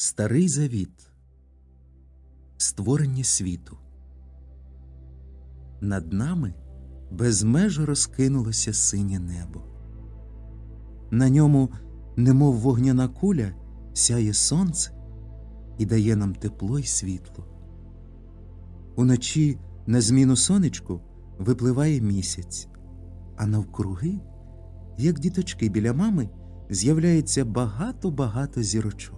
Старий Завіт. Створення світу. Над нами безмеж розкинулося синє небо. На ньому, немов вогняна куля, сяє сонце і дає нам тепло й світло. Уночі на зміну сонечку випливає місяць, а навкруги, як діточки біля мами, з'являється багато-багато зірочок.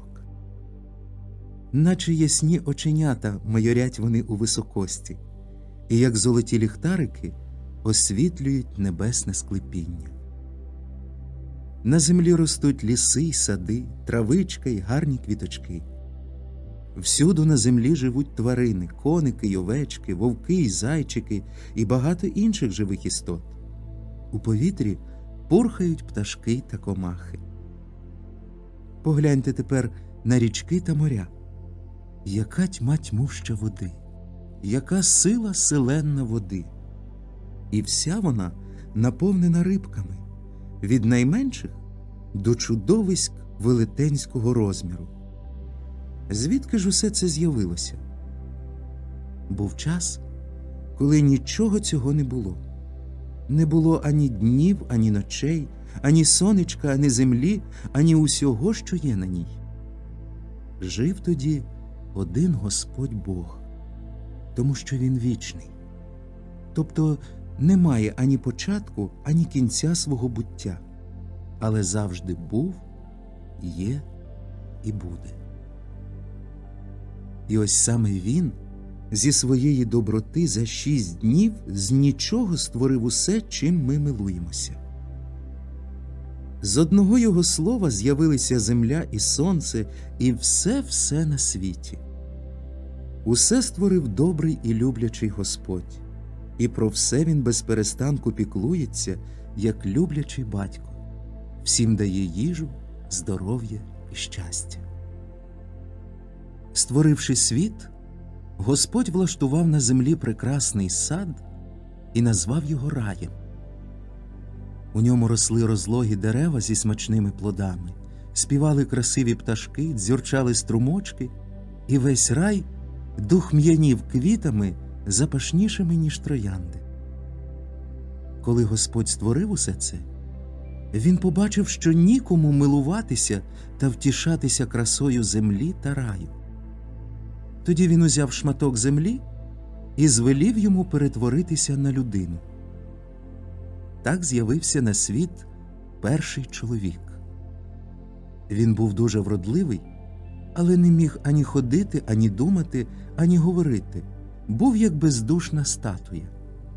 Наче ясні оченята майорять вони у високості, і як золоті ліхтарики освітлюють небесне склепіння. На землі ростуть ліси й сади, травичка й гарні квіточки. Всюду на землі живуть тварини, коники й овечки, вовки й зайчики і багато інших живих істот. У повітрі пурхають пташки та комахи. Погляньте тепер на річки та моря. Яка тьма тьмуща води, яка сила селенна води. І вся вона наповнена рибками, від найменших до чудовиськ велетенського розміру. Звідки ж усе це з'явилося? Був час, коли нічого цього не було. Не було ані днів, ані ночей, ані сонечка, ані землі, ані усього, що є на ній. Жив тоді один Господь Бог, тому що Він вічний. Тобто немає ані початку, ані кінця свого буття, але завжди був, є і буде. І ось саме Він зі своєї доброти за 6 днів з нічого створив усе, чим ми милуємося. З одного Його слова з'явилися земля і сонце, і все на світі. Усе створив добрий і люблячий Господь, і про все Він безперестанку піклується, як люблячий батько. Всім дає їжу, здоров'я і щастя. Створивши світ, Господь влаштував на землі прекрасний сад і назвав його раєм. У ньому росли розлогі дерева зі смачними плодами, співали красиві пташки, дзюрчали струмочки, і весь рай духм'янів квітами запашнішими, ніж троянди. Коли Господь створив усе це, Він побачив, що нікому милуватися та втішатися красою землі та раю. Тоді Він узяв шматок землі і звелів йому перетворитися на людину. Так з'явився на світ перший чоловік. Він був дуже вродливий, але не міг ані ходити, ані думати, ані говорити. Був як бездушна статуя.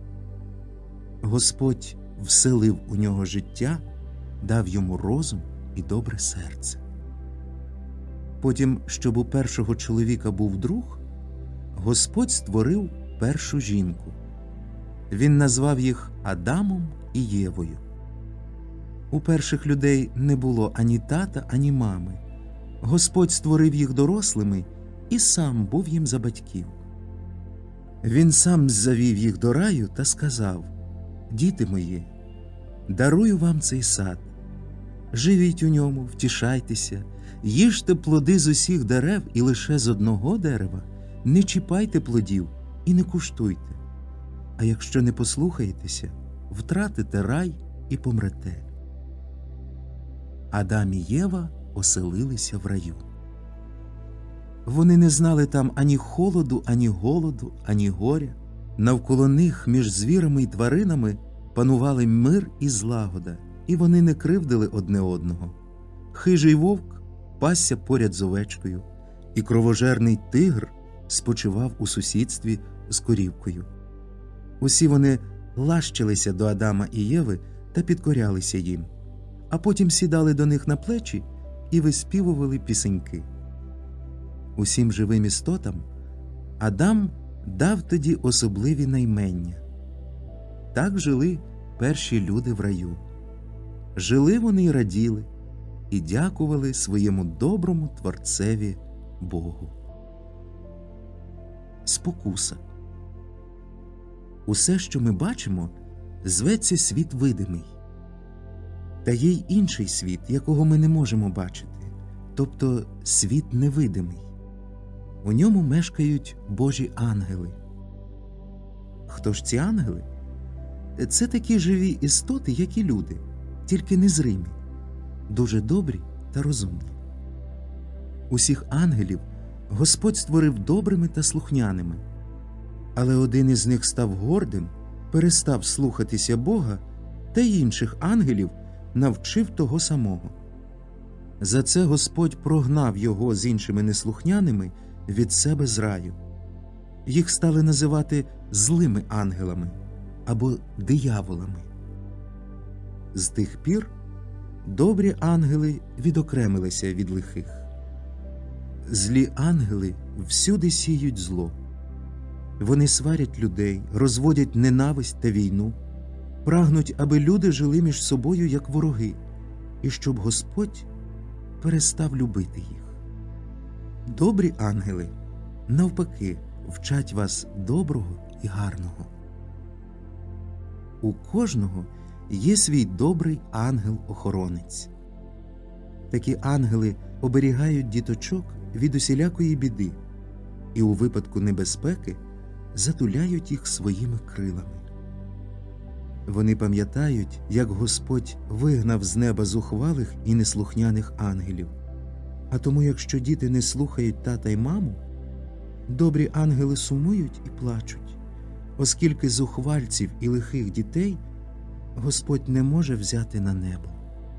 Господь вселив у нього життя, дав йому розум і добре серце. Потім, щоб у першого чоловіка був друг, Господь створив першу жінку. Він назвав їх Адамом і Євою. У перших людей не було ані тата, ані мами. Господь створив їх дорослими і сам був їм за батьків. Він сам завів їх до раю та сказав: «Діти мої, дарую вам цей сад. Живіть у ньому, втішайтеся, їжте плоди з усіх дерев, і лише з одного дерева не чіпайте плодів і не куштуйте. А якщо не послухаєтеся, втратите рай і помрете». Адам і Єва оселилися в раю. Вони не знали там ані холоду, ані голоду, ані горя. Навколо них між звірами й тваринами панували мир і злагода, і вони не кривдили одне одного. Хижий вовк пасся поряд з овечкою, і кровожерний тигр спочивав у сусідстві з корівкою. Усі вони лащилися до Адама і Єви та підкорялися їм, а потім сідали до них на плечі і виспівували пісеньки. Усім живим істотам Адам дав тоді особливі наймення. Так жили перші люди в раю. Жили вони й раділи, і дякували своєму доброму Творцеві Богу. Спокуса. Усе, що ми бачимо, зветься світ видимий. Та є й інший світ, якого ми не можемо бачити. тобто світ невидимий. У ньому мешкають Божі ангели. Хто ж ці ангели? Це такі живі істоти, як і люди, тільки незримі, дуже добрі та розумні. Усіх ангелів Господь створив добрими та слухняними, але один із них став гордим, перестав слухатися Бога, та й інших ангелів навчив того самого. За це Господь прогнав його з іншими неслухняними від себе з раю. Їх стали називати злими ангелами або дияволами. З тих пір добрі ангели відокремилися від лихих. Злі ангели всюди сіють зло. Вони сварять людей, розводять ненависть та війну, прагнуть, аби люди жили між собою як вороги, і щоб Господь перестав любити їх. Добрі ангели, навпаки, вчать вас доброго і гарного. У кожного є свій добрий ангел-охоронець. Такі ангели оберігають діточок від усілякої біди і у випадку небезпеки затуляють їх своїми крилами. Вони пам'ятають, як Господь вигнав з неба зухвалих і неслухняних ангелів. А тому, якщо діти не слухають тата й маму, добрі ангели сумують і плачуть, оскільки зухвальців і лихих дітей Господь не може взяти на небо.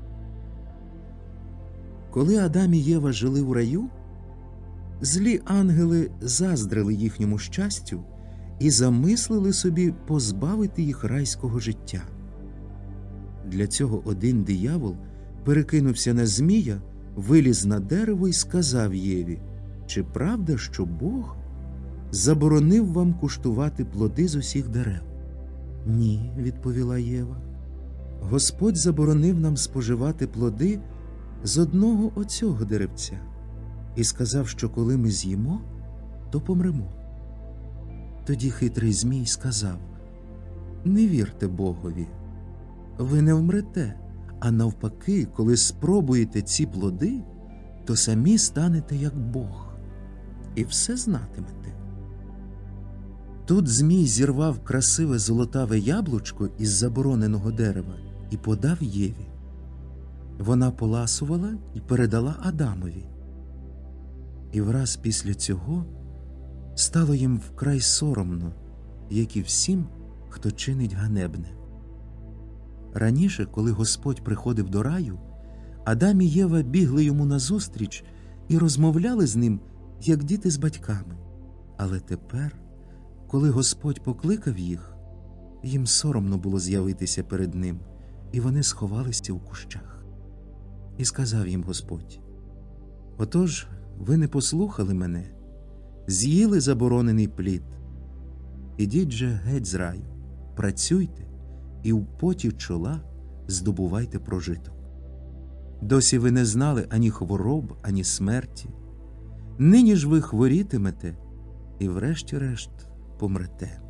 Коли Адам і Єва жили у раю, злі ангели заздрили їхньому щастю і замислили собі позбавити їх райського життя. Для цього один диявол перекинувся на змія, виліз на дерево і сказав Єві: «Чи правда, що Бог заборонив вам куштувати плоди з усіх дерев?» «Ні», – відповіла Єва. «Господь заборонив нам споживати плоди з одного оцього деревця і сказав, що коли ми з'їмо, то помремо». Тоді хитрий змій сказав: «Не вірте Богові, ви не вмрете, а навпаки, коли спробуєте ці плоди, то самі станете як Бог і все знатимете». Тут змій зірвав красиве золотаве яблучко із забороненого дерева і подав Єві. Вона поласувала і передала Адамові. І враз після цього стало їм вкрай соромно, як і всім, хто чинить ганебне. Раніше, коли Господь приходив до раю, Адам і Єва бігли йому назустріч і розмовляли з ним, як діти з батьками. Але тепер, коли Господь покликав їх, їм соромно було з'явитися перед ним, і вони сховалися у кущах. І сказав їм Господь: «Отож, ви не послухали мене, з'їли заборонений плід. Ідіть же геть з раю, працюйте і в поті чола здобувайте прожиток. Досі ви не знали ані хвороб, ані смерті. Нині ж ви хворітимете і врешті-решт помрете».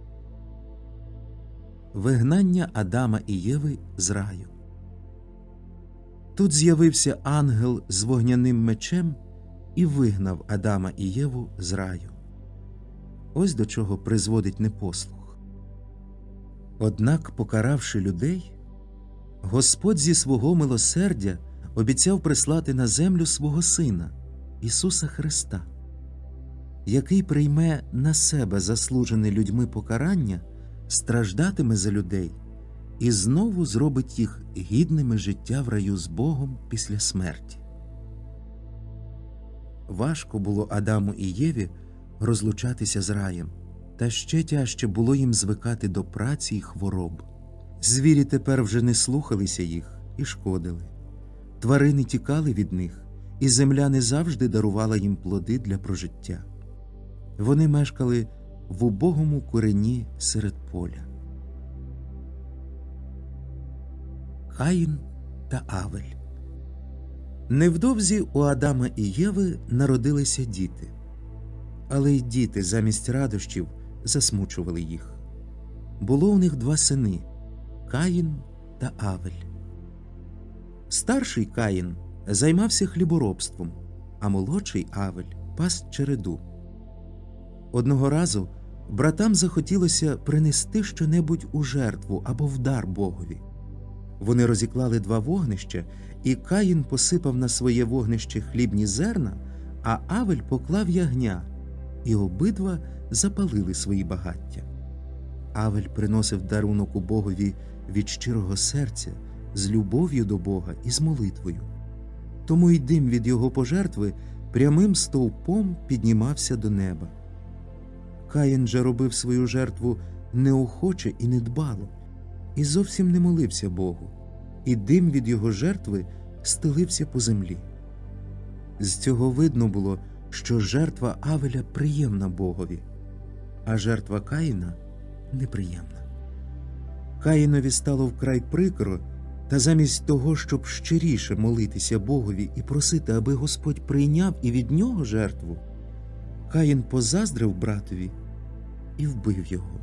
Вигнання Адама і Єви з раю. Тут з'явився ангел з вогняним мечем і вигнав Адама і Єву з раю. Ось до чого призводить непослух. Однак, покаравши людей, Господь зі свого милосердя обіцяв прислати на землю свого Сина, Ісуса Христа, який прийме на себе заслужене людьми покарання, страждатиме за людей і знову зробить їх гідними життя в раю з Богом після смерті. Важко було Адаму і Єві розлучатися з раєм, та ще тяжче було їм звикати до праці і хвороб. Звірі тепер вже не слухалися їх і шкодили. Тварини тікали від них, і земля не завжди дарувала їм плоди для прожиття. Вони мешкали в убогому курені серед поля. Каїн та Авель. Невдовзі у Адама і Єви народилися діти. Але й діти замість радощів засмучували їх. Було у них два сини – Каїн та Авель. Старший Каїн займався хліборобством, а молодший Авель пас череду. Одного разу братам захотілося принести щонебудь у жертву або в дар Богові. Вони розіклали 2 вогнища, і Каїн посипав на своє вогнище хлібні зерна, а Авель поклав ягня, і обидва запалили свої багаття. Авель приносив дарунок у Богові від щирого серця, з любов'ю до Бога і з молитвою. Тому й дим від його пожертви прямим стовпом піднімався до неба. Каїн же робив свою жертву неохоче і недбало, і зовсім не молився Богу, і дим від його жертви стелився по землі. З цього видно було, що жертва Авеля приємна Богові, а жертва Каїна неприємна. Каїнові стало вкрай прикро, та замість того, щоб щиріше молитися Богові і просити, аби Господь прийняв і від нього жертву, Каїн позаздрив братові і вбив його.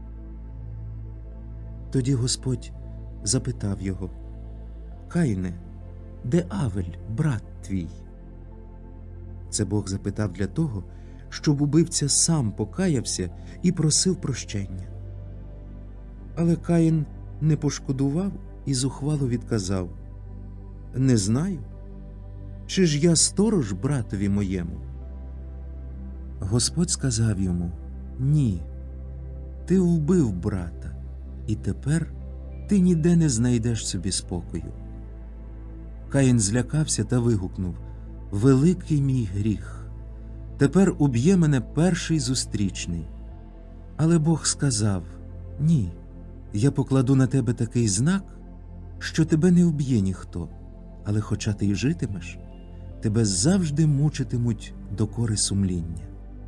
Тоді Господь запитав його: «Каїне, де Авель, брат твій?» Це Бог запитав для того, щоб убивця сам покаявся і просив прощення. Але Каїн не пошкодував і зухвало відказав: «Не знаю. Чи ж я сторож братові моєму?» Господь сказав йому: «Ні, ти вбив брата, і тепер ти ніде не знайдеш собі спокою». Каїн злякався та вигукнув: «Великий мій гріх! Тепер уб'є мене перший зустрічний». Але Бог сказав: «Ні, я покладу на тебе такий знак, що тебе не вб'є ніхто, але хоча ти й житимеш, тебе завжди мучитимуть докори сумління».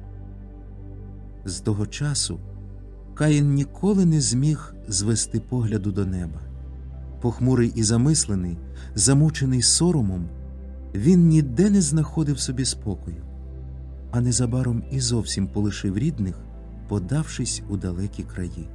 З того часу Каїн ніколи не зміг звести погляду до неба. Похмурий і замислений, замучений соромом, він ніде не знаходив собі спокою, а незабаром і зовсім полишив рідних, подавшись у далекі краї.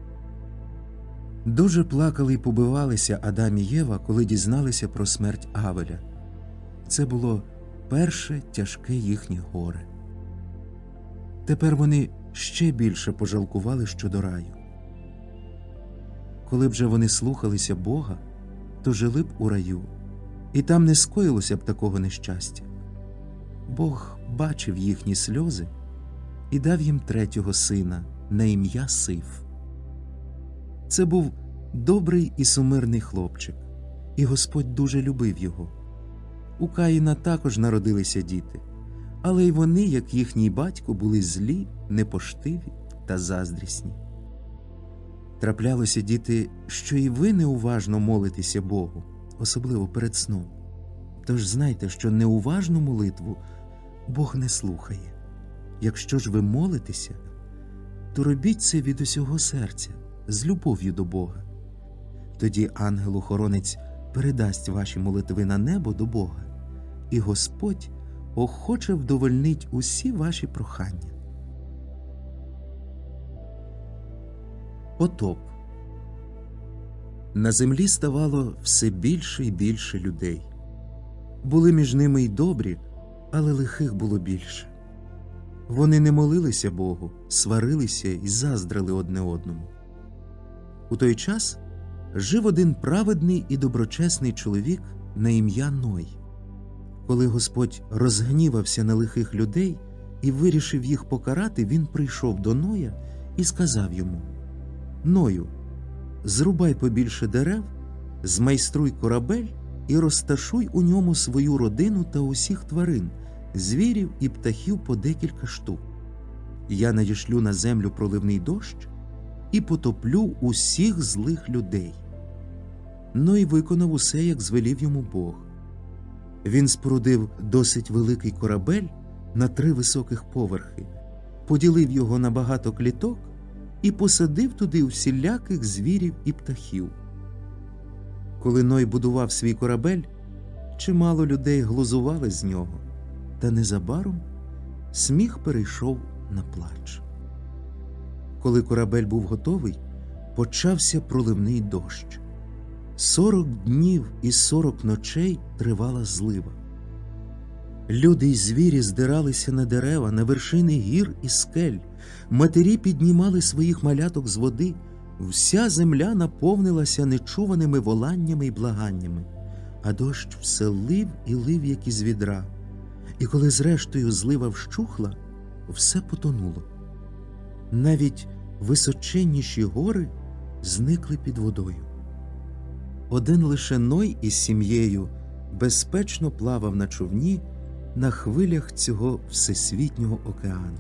Дуже плакали й побивалися Адам і Єва, коли дізналися про смерть Авеля. Це було перше тяжке їхнє горе. Тепер вони ще більше пожалкували щодо раю. Коли б же вони слухалися Бога, то жили б у раю, і там не скоїлося б такого нещастя. Бог бачив їхні сльози і дав їм 3-го сина на ім'я Сиф. Це був добрий і сумирний хлопчик, і Господь дуже любив його. У Каїна також народилися діти, але й вони, як їхній батько, були злі, непоштиві та заздрісні. Траплялося, діти, що і ви неуважно молитеся Богу, особливо перед сном. Тож знайте, що неуважну молитву Бог не слухає. Якщо ж ви молитеся, то робіть це від усього серця, з любов'ю до Бога. Тоді ангел-охоронець передасть ваші молитви на небо до Бога, і Господь охоче вдовольнить усі ваші прохання. Потоп. На землі ставало все більше і більше людей. Були між ними й добрі, але лихих було більше. Вони не молилися Богу, сварилися і заздрили одне одному. У той час жив один праведний і доброчесний чоловік на ім'я Ной. Коли Господь розгнівався на лихих людей і вирішив їх покарати, він прийшов до Ноя і сказав йому: «Ною, зрубай побільше дерев, змайструй корабель і розташуй у ньому свою родину та усіх тварин, звірів і птахів по декілька штук. Я надішлю на землю проливний дощ і потоплю усіх злих людей». Ной виконав усе, як звелів йому Бог. Він спорудив досить великий корабель на 3 високих поверхи, поділив його на багато кліток і посадив туди всіляких звірів і птахів. Коли Ной будував свій корабель, чимало людей глузували з нього, та незабаром сміх перейшов на плач. Коли корабель був готовий, почався проливний дощ. 40 днів і 40 ночей тривала злива. Люди й звірі здиралися на дерева, на вершини гір і скель. Матері піднімали своїх маляток з води. Вся земля наповнилася нечуваними воланнями й благаннями, а дощ все лив і лив, як із відра. І коли зрештою злива вщухла, все потонуло. Навіть височенніші гори зникли під водою. Один лише Ной із сім'єю безпечно плавав на човні на хвилях цього всесвітнього океану.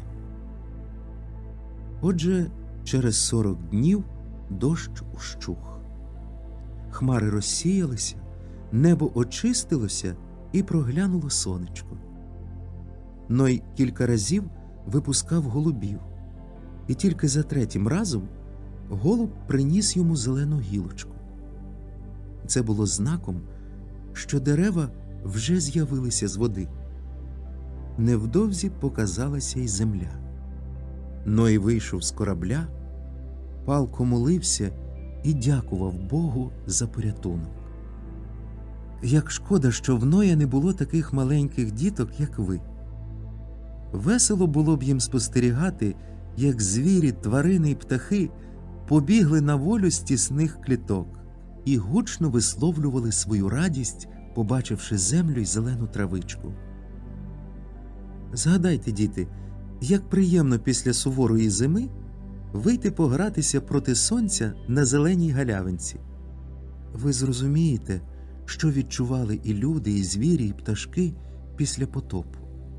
Отже, через 40 днів дощ ущух. Хмари розсіялися, небо очистилося і проглянуло сонечко. Ной кілька разів випускав голубів, і тільки за третім разом голуб приніс йому зелену гілочку. Це було знаком, що дерева вже з'явилися з води. Невдовзі показалася й земля. Ной вийшов з корабля, палко молився і дякував Богу за порятунок. Як шкода, що в Ноя не було таких маленьких діток, як ви. Весело було б їм спостерігати, як звірі, тварини й птахи побігли на волю з тісних кліток і гучно висловлювали свою радість, побачивши землю й зелену травичку. Згадайте, діти, як приємно після суворої зими вийти погратися проти сонця на зеленій галявинці. Ви зрозумієте, що відчували і люди, і звірі, і пташки після потопу.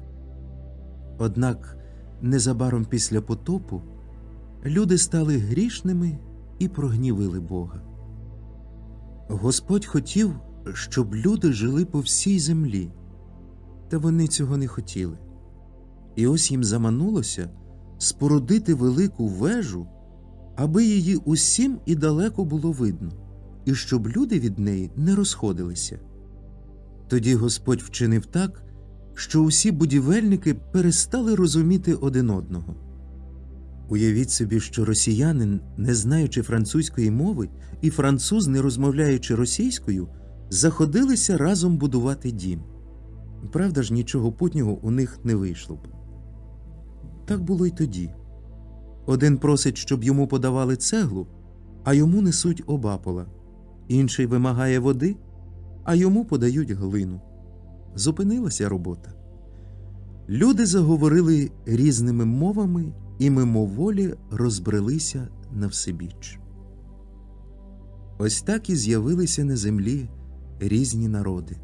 Однак незабаром після потопу люди стали грішними і прогнівили Бога. Господь хотів, щоб люди жили по всій землі, та вони цього не хотіли. І ось їм заманулося спорудити велику вежу, аби її усім і далеко було видно, і щоб люди від неї не розходилися. Тоді Господь вчинив так, що усі будівельники перестали розуміти один одного. Уявіть собі, що росіянин, не знаючи французької мови, і француз, не розмовляючи російською, заходилися разом будувати дім. Правда ж, нічого путнього у них не вийшло б. Так було й тоді. Один просить, щоб йому подавали цеглу, а йому несуть обапола. Інший вимагає води, а йому подають глину. Зупинилася робота. Люди заговорили різними мовами і мимоволі розбрелися навсебіч. Ось так і з'явилися на землі різні народи.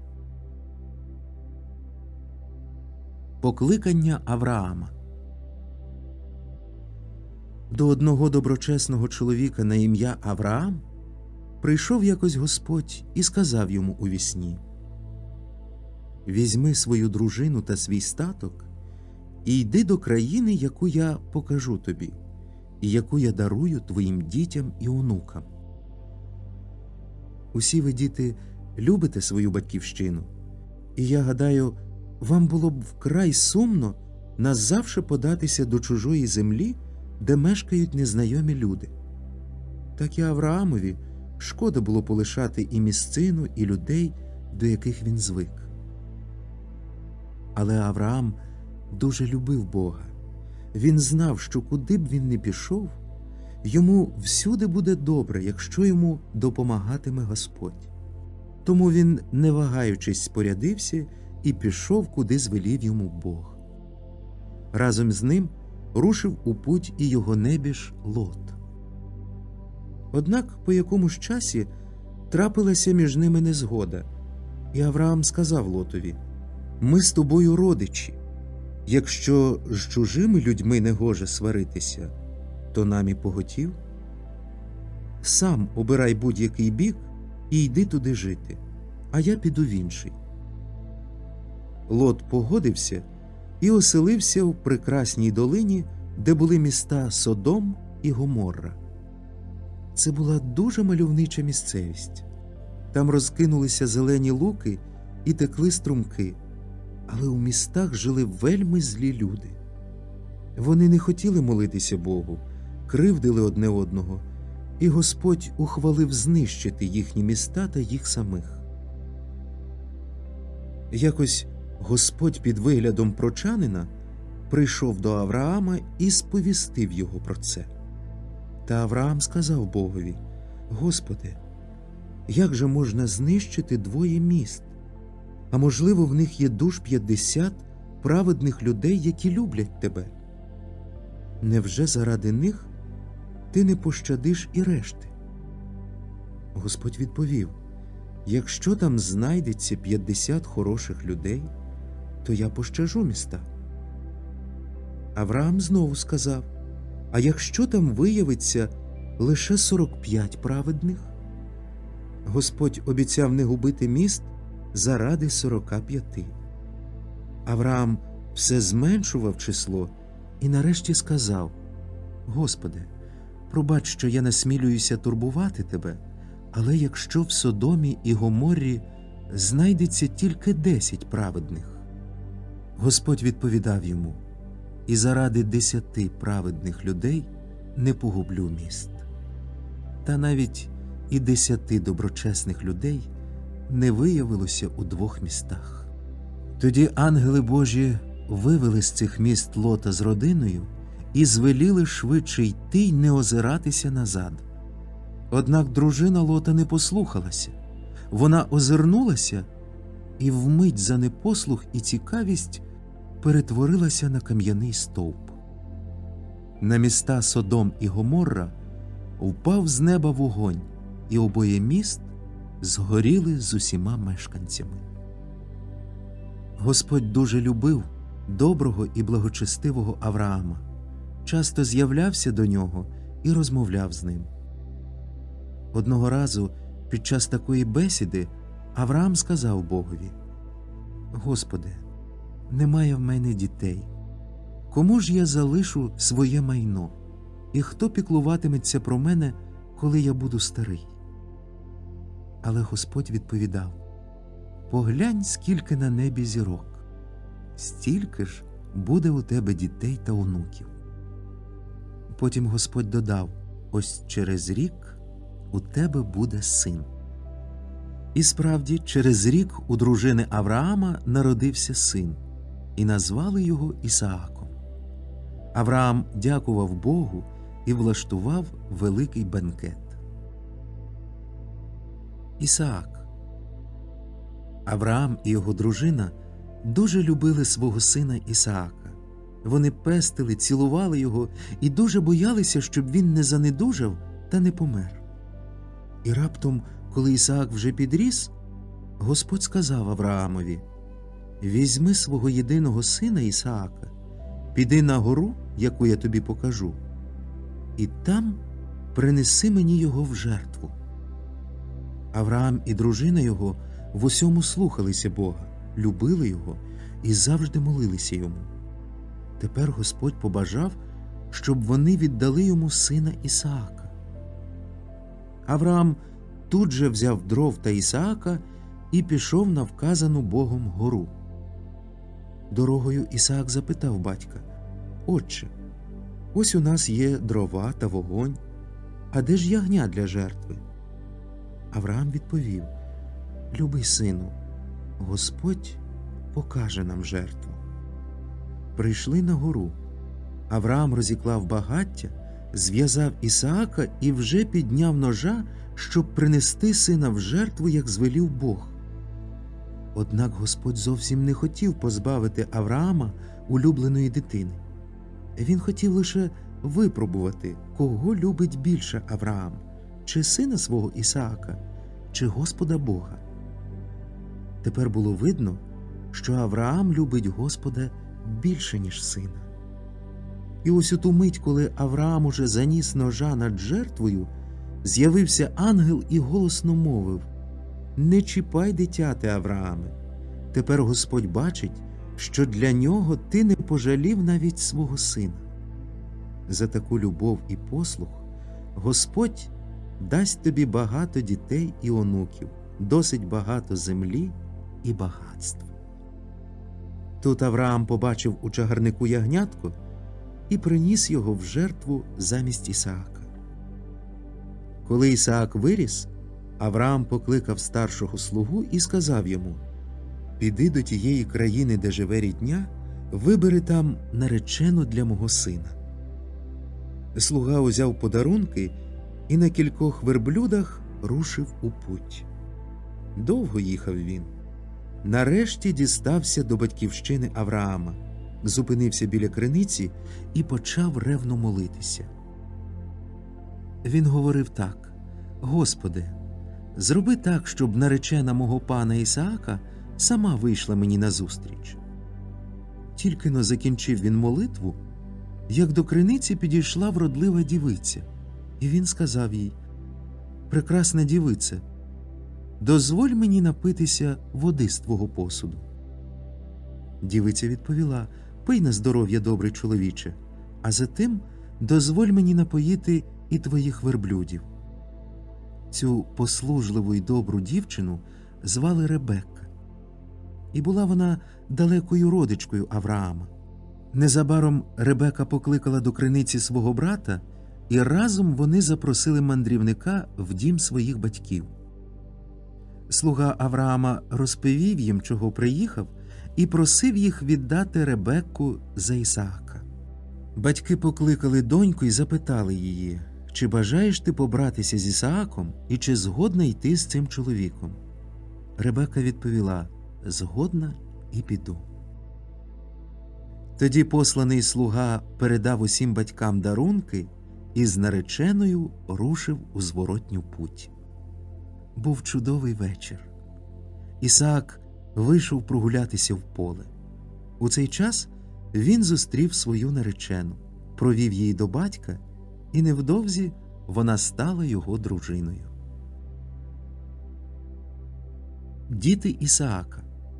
Покликання Авраама. До одного доброчесного чоловіка на ім'я Авраам прийшов якось Господь і сказав йому у вісні: «Візьми свою дружину та свій статок і йди до країни, яку я покажу тобі, і яку я дарую твоїм дітям і онукам». Усі ви, діти, любите свою батьківщину, і я гадаю, вам було б вкрай сумно назавше податися до чужої землі, де мешкають незнайомі люди. Так і Авраамові шкода було полишати і місцину, і людей, до яких він звик. Але Авраам дуже любив Бога. Він знав, що куди б він не пішов, йому всюди буде добре, якщо йому допомагатиме Господь. Тому він, не вагаючись, спорядився і пішов, куди звелів йому Бог. Разом з ним рушив у путь і його небіж Лот. Однак по якомусь часі трапилася між ними незгода, і Авраам сказав Лотові: «Ми з тобою родичі. Якщо з чужими людьми не гоже сваритися, то нам і поготів. Сам обирай будь-який бік і йди туди жити, а я піду в інший». Лот погодився і оселився в прекрасній долині, де були міста Содом і Гоморра. Це була дуже мальовнича місцевість. Там розкинулися зелені луки і текли струмки, але у містах жили вельми злі люди. Вони не хотіли молитися Богу, кривдили одне одного і Господь ухвалив знищити їхні міста та їх самих. Якось Господь під виглядом прочанина прийшов до Авраама і сповістив його про це. Та Авраам сказав Богові: «Господи, як же можна знищити 2 міст? А можливо, в них є душ 50 праведних людей, які люблять Тебе? Невже заради них Ти не пощадиш і решти?» Господь відповів: «Якщо там знайдеться 50 хороших людей, то я пощажу міста». Авраам знову сказав: «А якщо там виявиться лише 45 праведних?» Господь обіцяв не губити міст заради 45. Авраам все зменшував число і нарешті сказав: «Господи, пробач, що я насмілююся турбувати Тебе, але якщо в Содомі і Гоморрі знайдеться тільки 10 праведних?» Господь відповідав йому: «І заради 10 праведних людей не погублю міст». Та навіть і 10 доброчесних людей не виявилося у 2 містах. Тоді ангели Божі вивели з цих міст Лота з родиною і звеліли швидше йти й не озиратися назад. Однак дружина Лота не послухалася. Вона озирнулася, і вмить за непослух і цікавість перетворилася на кам'яний стовп. На міста Содом і Гоморра впав з неба вогонь, і обоє міст згоріли з усіма мешканцями. Господь дуже любив доброго і благочестивого Авраама, часто з'являвся до нього і розмовляв з ним. Одного разу під час такої бесіди Авраам сказав Богові: «Господи, немає в мене дітей. Кому ж я залишу своє майно? І хто піклуватиметься про мене, коли я буду старий?» Але Господь відповідав: «Поглянь, скільки на небі зірок, стільки ж буде у тебе дітей та онуків». Потім Господь додав: «Ось через рік у тебе буде син». І справді, через рік у дружини Авраама народився син, і назвали його Ісааком. Авраам дякував Богу і влаштував великий бенкет. Ісаак. Авраам і його дружина дуже любили свого сина Ісаака. Вони пестили, цілували його і дуже боялися, щоб він не занедужав та не помер. І раптом, коли Ісаак вже підріс, Господь сказав Авраамові: «Візьми свого єдиного сина Ісаака, піди на гору, яку я тобі покажу, і там принеси мені його в жертву». Авраам і дружина його в усьому слухалися Бога, любили його і завжди молилися йому. Тепер Господь побажав, щоб вони віддали йому сина Ісаака. Авраам тут же взяв дров та Ісаака і пішов на вказану Богом гору. Дорогою Ісаак запитав батька: «Отче, ось у нас є дрова та вогонь, а де ж ягня для жертви?» Авраам відповів: «Любий сину, Господь покаже нам жертву». Прийшли на гору. Авраам розіклав багаття, зв'язав Ісаака і вже підняв ножа, щоб принести сина в жертву, як звелів Бог. Однак Господь зовсім не хотів позбавити Авраама улюбленої дитини. Він хотів лише випробувати, кого любить більше Авраам – чи сина свого Ісаака, чи Господа Бога. Тепер було видно, що Авраам любить Господа більше, ніж сина. І ось у ту мить, коли Авраам уже заніс ножа над жертвою, з'явився ангел і голосно мовив: «Не чіпай дитяти, Аврааме. Тепер Господь бачить, що для нього ти не пожалів навіть свого сина». За таку любов і послух Господь дасть тобі багато дітей і онуків, досить багато землі і багатств. Тут Авраам побачив у чагарнику ягнятко і приніс його в жертву замість Ісаака. Коли Ісаак виріс, Авраам покликав старшого слугу і сказав йому: «Піди до тієї країни, де живе рідня, вибери там наречену для мого сина». Слуга узяв подарунки і на кількох верблюдах рушив у путь. Довго їхав він. Нарешті дістався до батьківщини Авраама, зупинився біля криниці і почав ревно молитися. Він говорив так: «Господи, зроби так, щоб наречена мого пана Ісаака сама вийшла мені назустріч». Тільки-но закінчив він молитву, як до криниці підійшла вродлива дівиця, і він сказав їй: «Прекрасна дівице, дозволь мені напитися води з твого посуду». Дівиця відповіла: «Пий на здоров'я, добрий чоловіче, а затим дозволь мені напоїти і твоїх верблюдів». Цю послужливу й добру дівчину звали Ребекка, і була вона далекою родичкою Авраама. Незабаром Ребека покликала до криниці свого брата, і разом вони запросили мандрівника в дім своїх батьків. Слуга Авраама розповів їм, чого приїхав, і просив їх віддати Ребекку за Ісаака. Батьки покликали доньку і запитали її: «Чи бажаєш ти побратися з Ісааком і чи згодна йти з цим чоловіком?» Ребека відповіла: «Згодна і піду». Тоді посланий слуга передав усім батькам дарунки і з нареченою рушив у зворотню путь. Був чудовий вечір. Ісаак вийшов прогулятися в поле. У цей час він зустрів свою наречену, провів її до батька, і невдовзі вона стала його дружиною. Діти Ісаака.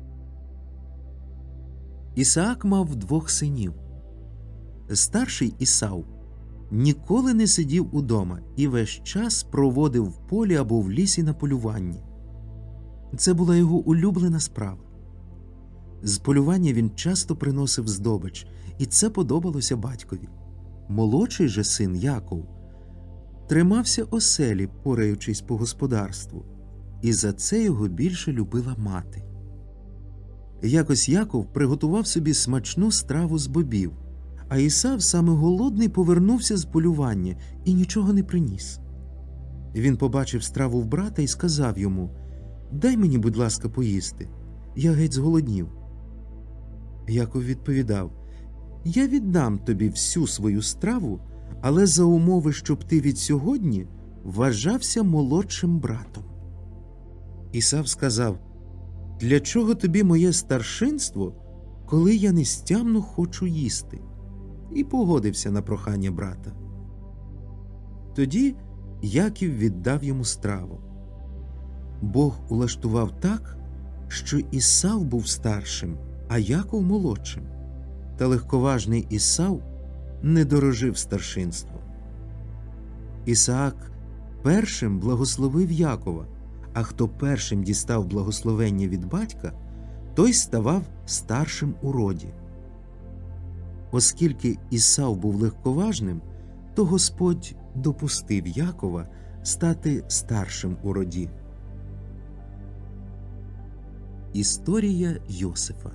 Ісаак мав 2 синів. Старший Ісав ніколи не сидів удома і весь час проводив в полі або в лісі на полюванні. Це була його улюблена справа. З полювання він часто приносив здобич, і це подобалося батькові. Молодший же син Яков тримався оселі, пораючись по господарству, і за це його більше любила мати. Якось Яков приготував собі смачну страву з бобів, а Ісав, саме голодний, повернувся з полювання і нічого не приніс. Він побачив страву в брата і сказав йому: «Дай мені, будь ласка, поїсти, я геть зголоднів». Яков відповідав: «Я віддам тобі всю свою страву, але за умови, щоб ти від сьогодні вважався молодшим братом». Ісав сказав: «Для чого тобі моє старшинство, коли я нестямно хочу їсти?» І погодився на прохання брата. Тоді Яків віддав йому страву. Бог улаштував так, що Ісав був старшим, а Яков молодшим. Та легковажний Ісав не дорожив старшинством. Ісаак першим благословив Якова, а хто першим дістав благословення від батька, той ставав старшим у роді. Оскільки Ісав був легковажним, то Господь допустив Якова стати старшим у роді. Історія Йосифа.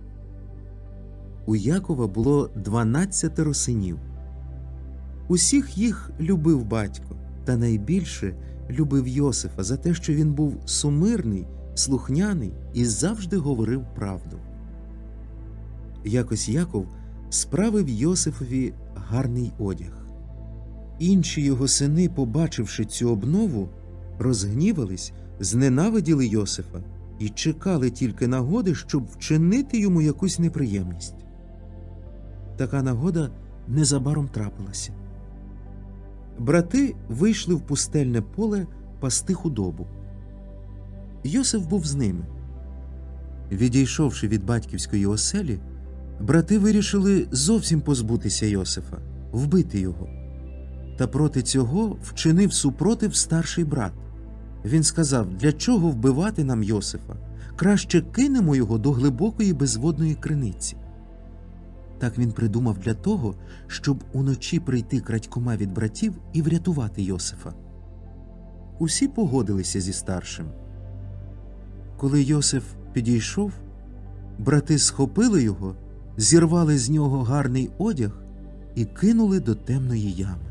У Якова було 12 синів. Усіх їх любив батько, та найбільше любив Йосифа за те, що він був сумирний, слухняний і завжди говорив правду. Якось Яков справив Йосифові гарний одяг. Інші його сини, побачивши цю обнову, розгнівались, зненавиділи Йосифа і чекали тільки нагоди, щоб вчинити йому якусь неприємність. Така нагода незабаром трапилася. Брати вийшли в пустельне поле пасти худобу. Йосиф був з ними. Відійшовши від батьківської оселі, брати вирішили зовсім позбутися Йосифа, вбити його. Та проти цього вчинив супротив старший брат. Він сказав: «Для чого вбивати нам Йосифа? Краще кинемо його до глибокої безводної криниці». Так він придумав для того, щоб уночі прийти крадькома від братів і врятувати Йосифа. усі погодилися зі старшим. Коли Йосиф підійшов, брати схопили його, зірвали з нього гарний одяг і кинули до темної ями.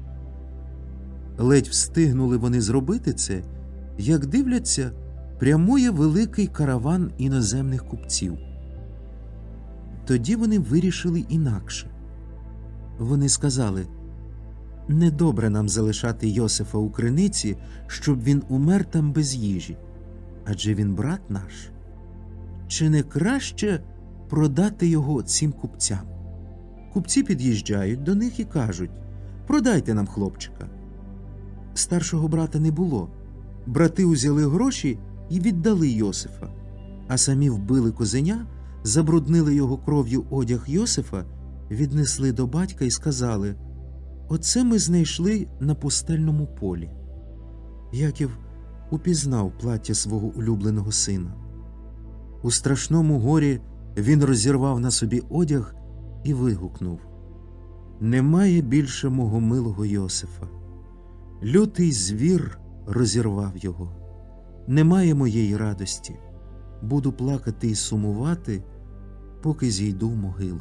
Ледь встигнули вони зробити це, як дивляться, прямує великий караван іноземних купців. Тоді вони вирішили інакше. Вони сказали: «Недобре нам залишати Йосифа у криниці, щоб він умер там без їжі, адже він брат наш. Чи не краще продати його цим купцям?» Купці під'їжджають до них і кажуть: «Продайте нам хлопчика». Старшого брата не було. Брати узяли гроші і віддали Йосифа, а самі вбили козеня, забруднили його кров'ю одяг Йосифа, віднесли до батька і сказали: «Оце ми знайшли на пустельному полі». Яків упізнав плаття свого улюбленого сина. У страшному горі він розірвав на собі одяг і вигукнув: «Немає більше мого милого Йосифа. Лютий звір розірвав його. Немає моєї радості. Буду плакати і сумувати, поки зійду в могилу».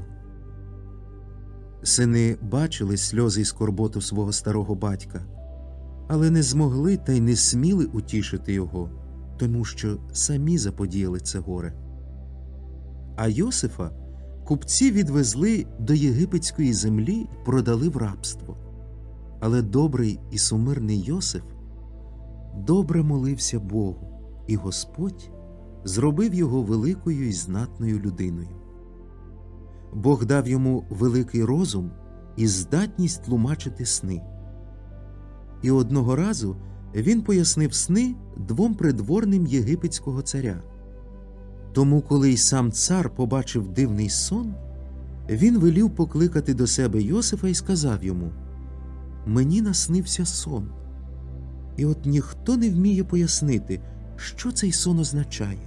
Сини бачили сльози й скорботу свого старого батька, але не змогли та й не сміли утішити його, тому що самі заподіяли це горе. А Йосифа купці відвезли до єгипетської землі й продали в рабство. Але добрий і сумирний Йосиф добре молився Богу, і Господь зробив його великою і знатною людиною. Бог дав йому великий розум і здатність тлумачити сни. І одного разу він пояснив сни двом придворним єгипетського царя. Тому, коли й сам цар побачив дивний сон, він велів покликати до себе Йосифа і сказав йому: «Мені наснився сон, і от ніхто не вміє пояснити, що цей сон означає.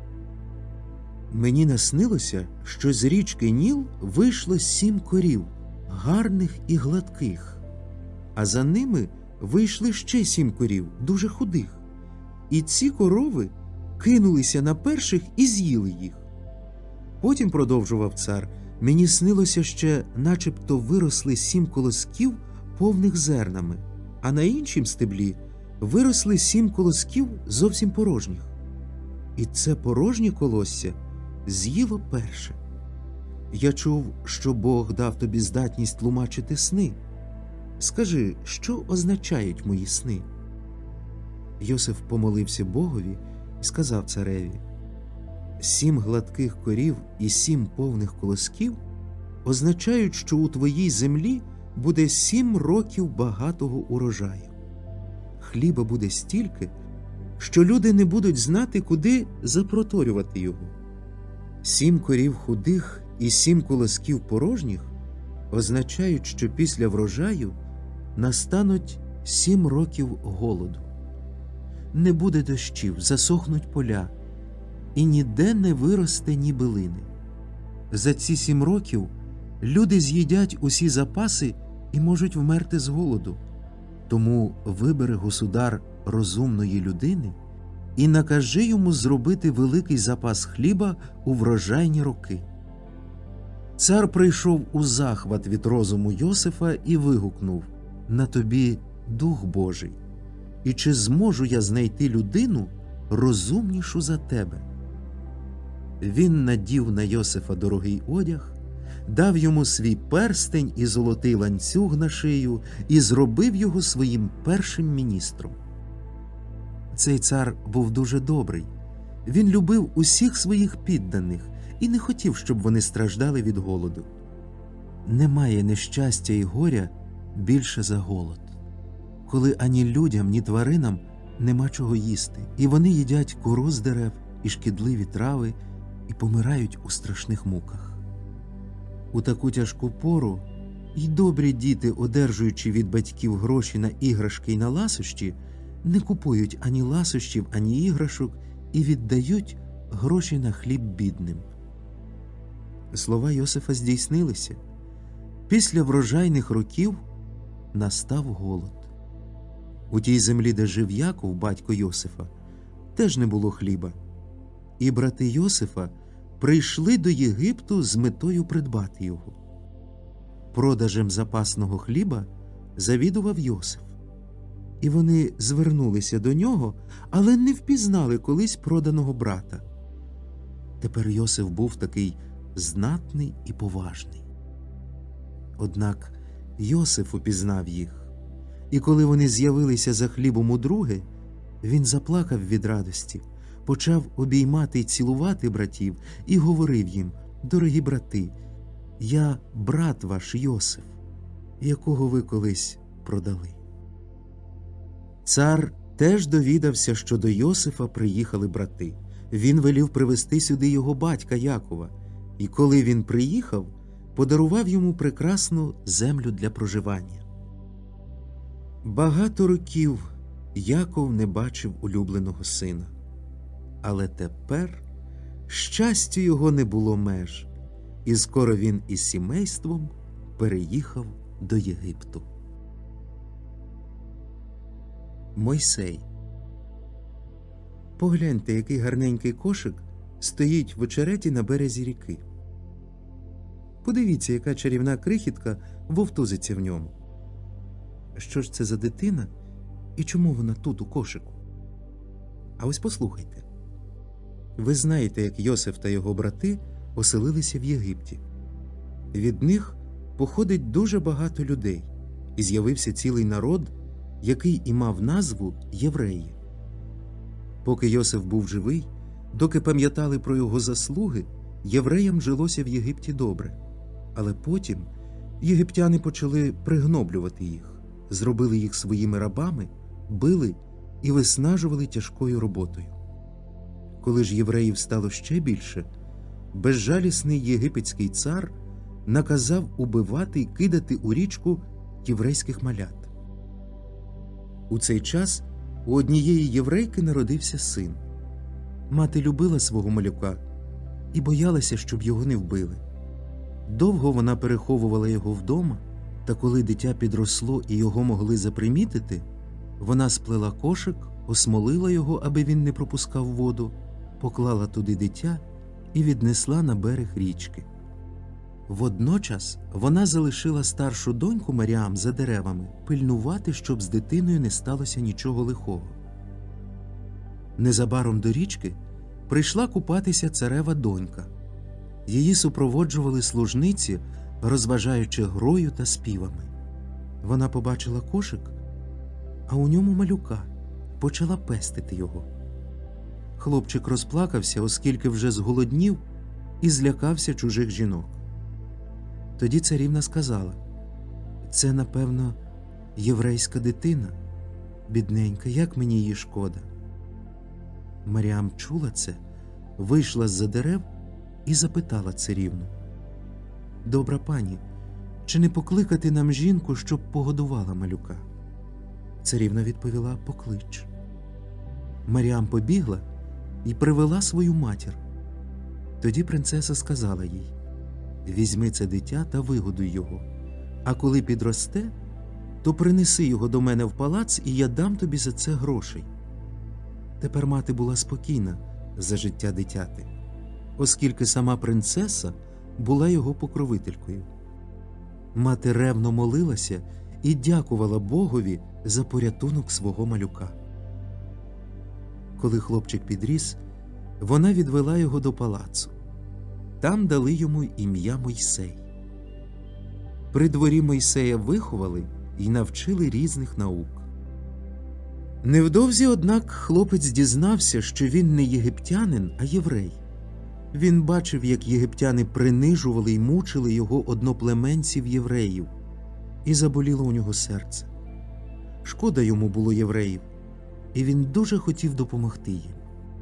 Мені наснилося, що з річки Ніл вийшло 7 корів, гарних і гладких, а за ними вийшли ще 7 корів, дуже худих, і ці корови кинулися на перших і з'їли їх. Потім, продовжував цар, мені снилося ще, начебто виросли 7 колосків, повних зернами, а на іншім стеблі виросли 7 колосків зовсім порожніх. І це порожнє колосся з'їло перше. Я чув, що Бог дав тобі здатність тлумачити сни. Скажи, що означають мої сни?» Йосиф помолився Богові і сказав цареві: 7 гладких корів і 7 повних колосків означають, що у твоїй землі буде 7 років багатого урожаю. Хліба буде стільки, що люди не будуть знати, куди запроторювати його. 7 корів худих і 7 колосків порожніх означають, що після врожаю настануть 7 років голоду. Не буде дощів, засохнуть поля, і ніде не виросте ні билини. За ці 7 років люди з'їдять усі запаси і можуть вмерти з голоду. Тому вибери государ розумної людини і накажи йому зробити великий запас хліба у врожайні роки. Цар прийшов у захват від розуму Йосифа і вигукнув: «На тобі Дух Божий, і чи зможу я знайти людину розумнішу за тебе?» Він надів на Йосифа дорогий одяг, дав йому свій перстень і золотий ланцюг на шию і зробив його своїм першим міністром. Цей цар був дуже добрий. Він любив усіх своїх підданих і не хотів, щоб вони страждали від голоду. Немає нещастя і горя більше за голод, коли ані людям, ні тваринам нема чого їсти, і вони їдять кору з дерев і шкідливі трави і помирають у страшних муках. У таку тяжку пору й добрі діти, одержуючи від батьків гроші на іграшки й на ласощі, не купують ані ласощів, ані іграшок і віддають гроші на хліб бідним. Слова Йосифа У тій землі, де жив Яков, батько Йосифа, теж не було хліба. І брати Йосифа прийшли до Єгипту з метою придбати його. Продажем запасного хліба завідував Йосиф. І вони звернулися до нього, але не впізнали колись проданого брата. Тепер Йосиф був такий знатний і поважний. Однак Йосиф упізнав їх, і коли вони з'явилися за хлібом удруге, він заплакав від радості, почав обіймати й цілувати братів і говорив їм: «Дорогі брати, я брат ваш Йосиф, якого ви колись продали». Цар теж довідався, що до Йосифа приїхали брати. Він велів привезти сюди його батька Якова, і коли він приїхав, подарував йому прекрасну землю для проживання. Багато років Яков не бачив улюбленого сина. Але тепер щастю його не було меж, і скоро він із сімейством переїхав до Єгипту. Мойсей. Погляньте, який гарненький кошик стоїть в очереті на березі ріки. Подивіться, яка чарівна крихітка вовтузиться в ньому. Що ж це за дитина і чому вона тут у кошику? А ось послухайте. Ви знаєте, як Йосиф та його брати оселилися в Єгипті. Від них походить дуже багато людей, і з'явився цілий народ, який і мав назву Євреї. Поки Йосиф був живий, доки пам'ятали про його заслуги, євреям жилося в Єгипті добре. Але потім єгиптяни почали пригноблювати їх, зробили їх своїми рабами, били і виснажували тяжкою роботою. Коли ж євреїв стало ще більше, безжалісний єгипетський цар наказав убивати й кидати у річку єврейських малят. У цей час у однієї єврейки народився син. Мати любила свого малюка і боялася, щоб його не вбили. Довго вона переховувала його вдома, та коли дитя підросло і його могли запримітити, вона сплела кошик, осмолила його, аби він не пропускав воду, поклала туди дитя і віднесла на берег річки. Водночас вона залишила старшу доньку Маріам за деревами пильнувати, щоб з дитиною не сталося нічого лихого. Незабаром до річки прийшла купатися царева донька. Її супроводжували служниці, розважаючи грою та співами. Вона побачила кошик, а у ньому малюка, почала пестити його. Хлопчик розплакався, оскільки вже зголоднів і злякався чужих жінок. Тоді царівна сказала: «Це, напевно, єврейська дитина. Бідненька, як мені її шкода». Маріам чула це, вийшла з-за дерев і запитала царівну: «Добра пані, чи не покликати нам жінку, щоб погодувала малюка?» Царівна відповіла: «Поклич». Маріам побігла і привела свою матір. Тоді принцеса сказала їй: «Візьми це дитя та вигодуй його, а коли підросте, то принеси його до мене в палац, і я дам тобі за це грошей». Тепер мати була спокійна за життя дитяти, оскільки сама принцеса була його покровителькою. Мати ревно молилася і дякувала Богові за порятунок свого малюка. Коли хлопчик підріс, вона відвела його до палацу. Там дали йому ім'я Мойсей. При дворі Мойсея виховали і навчили різних наук. Невдовзі, однак, хлопець дізнався, що він не єгиптянин, а єврей. Він бачив, як єгиптяни принижували й мучили його одноплеменців євреїв, і заболіло у нього серце. Шкода йому було євреїв, і він дуже хотів допомогти їм.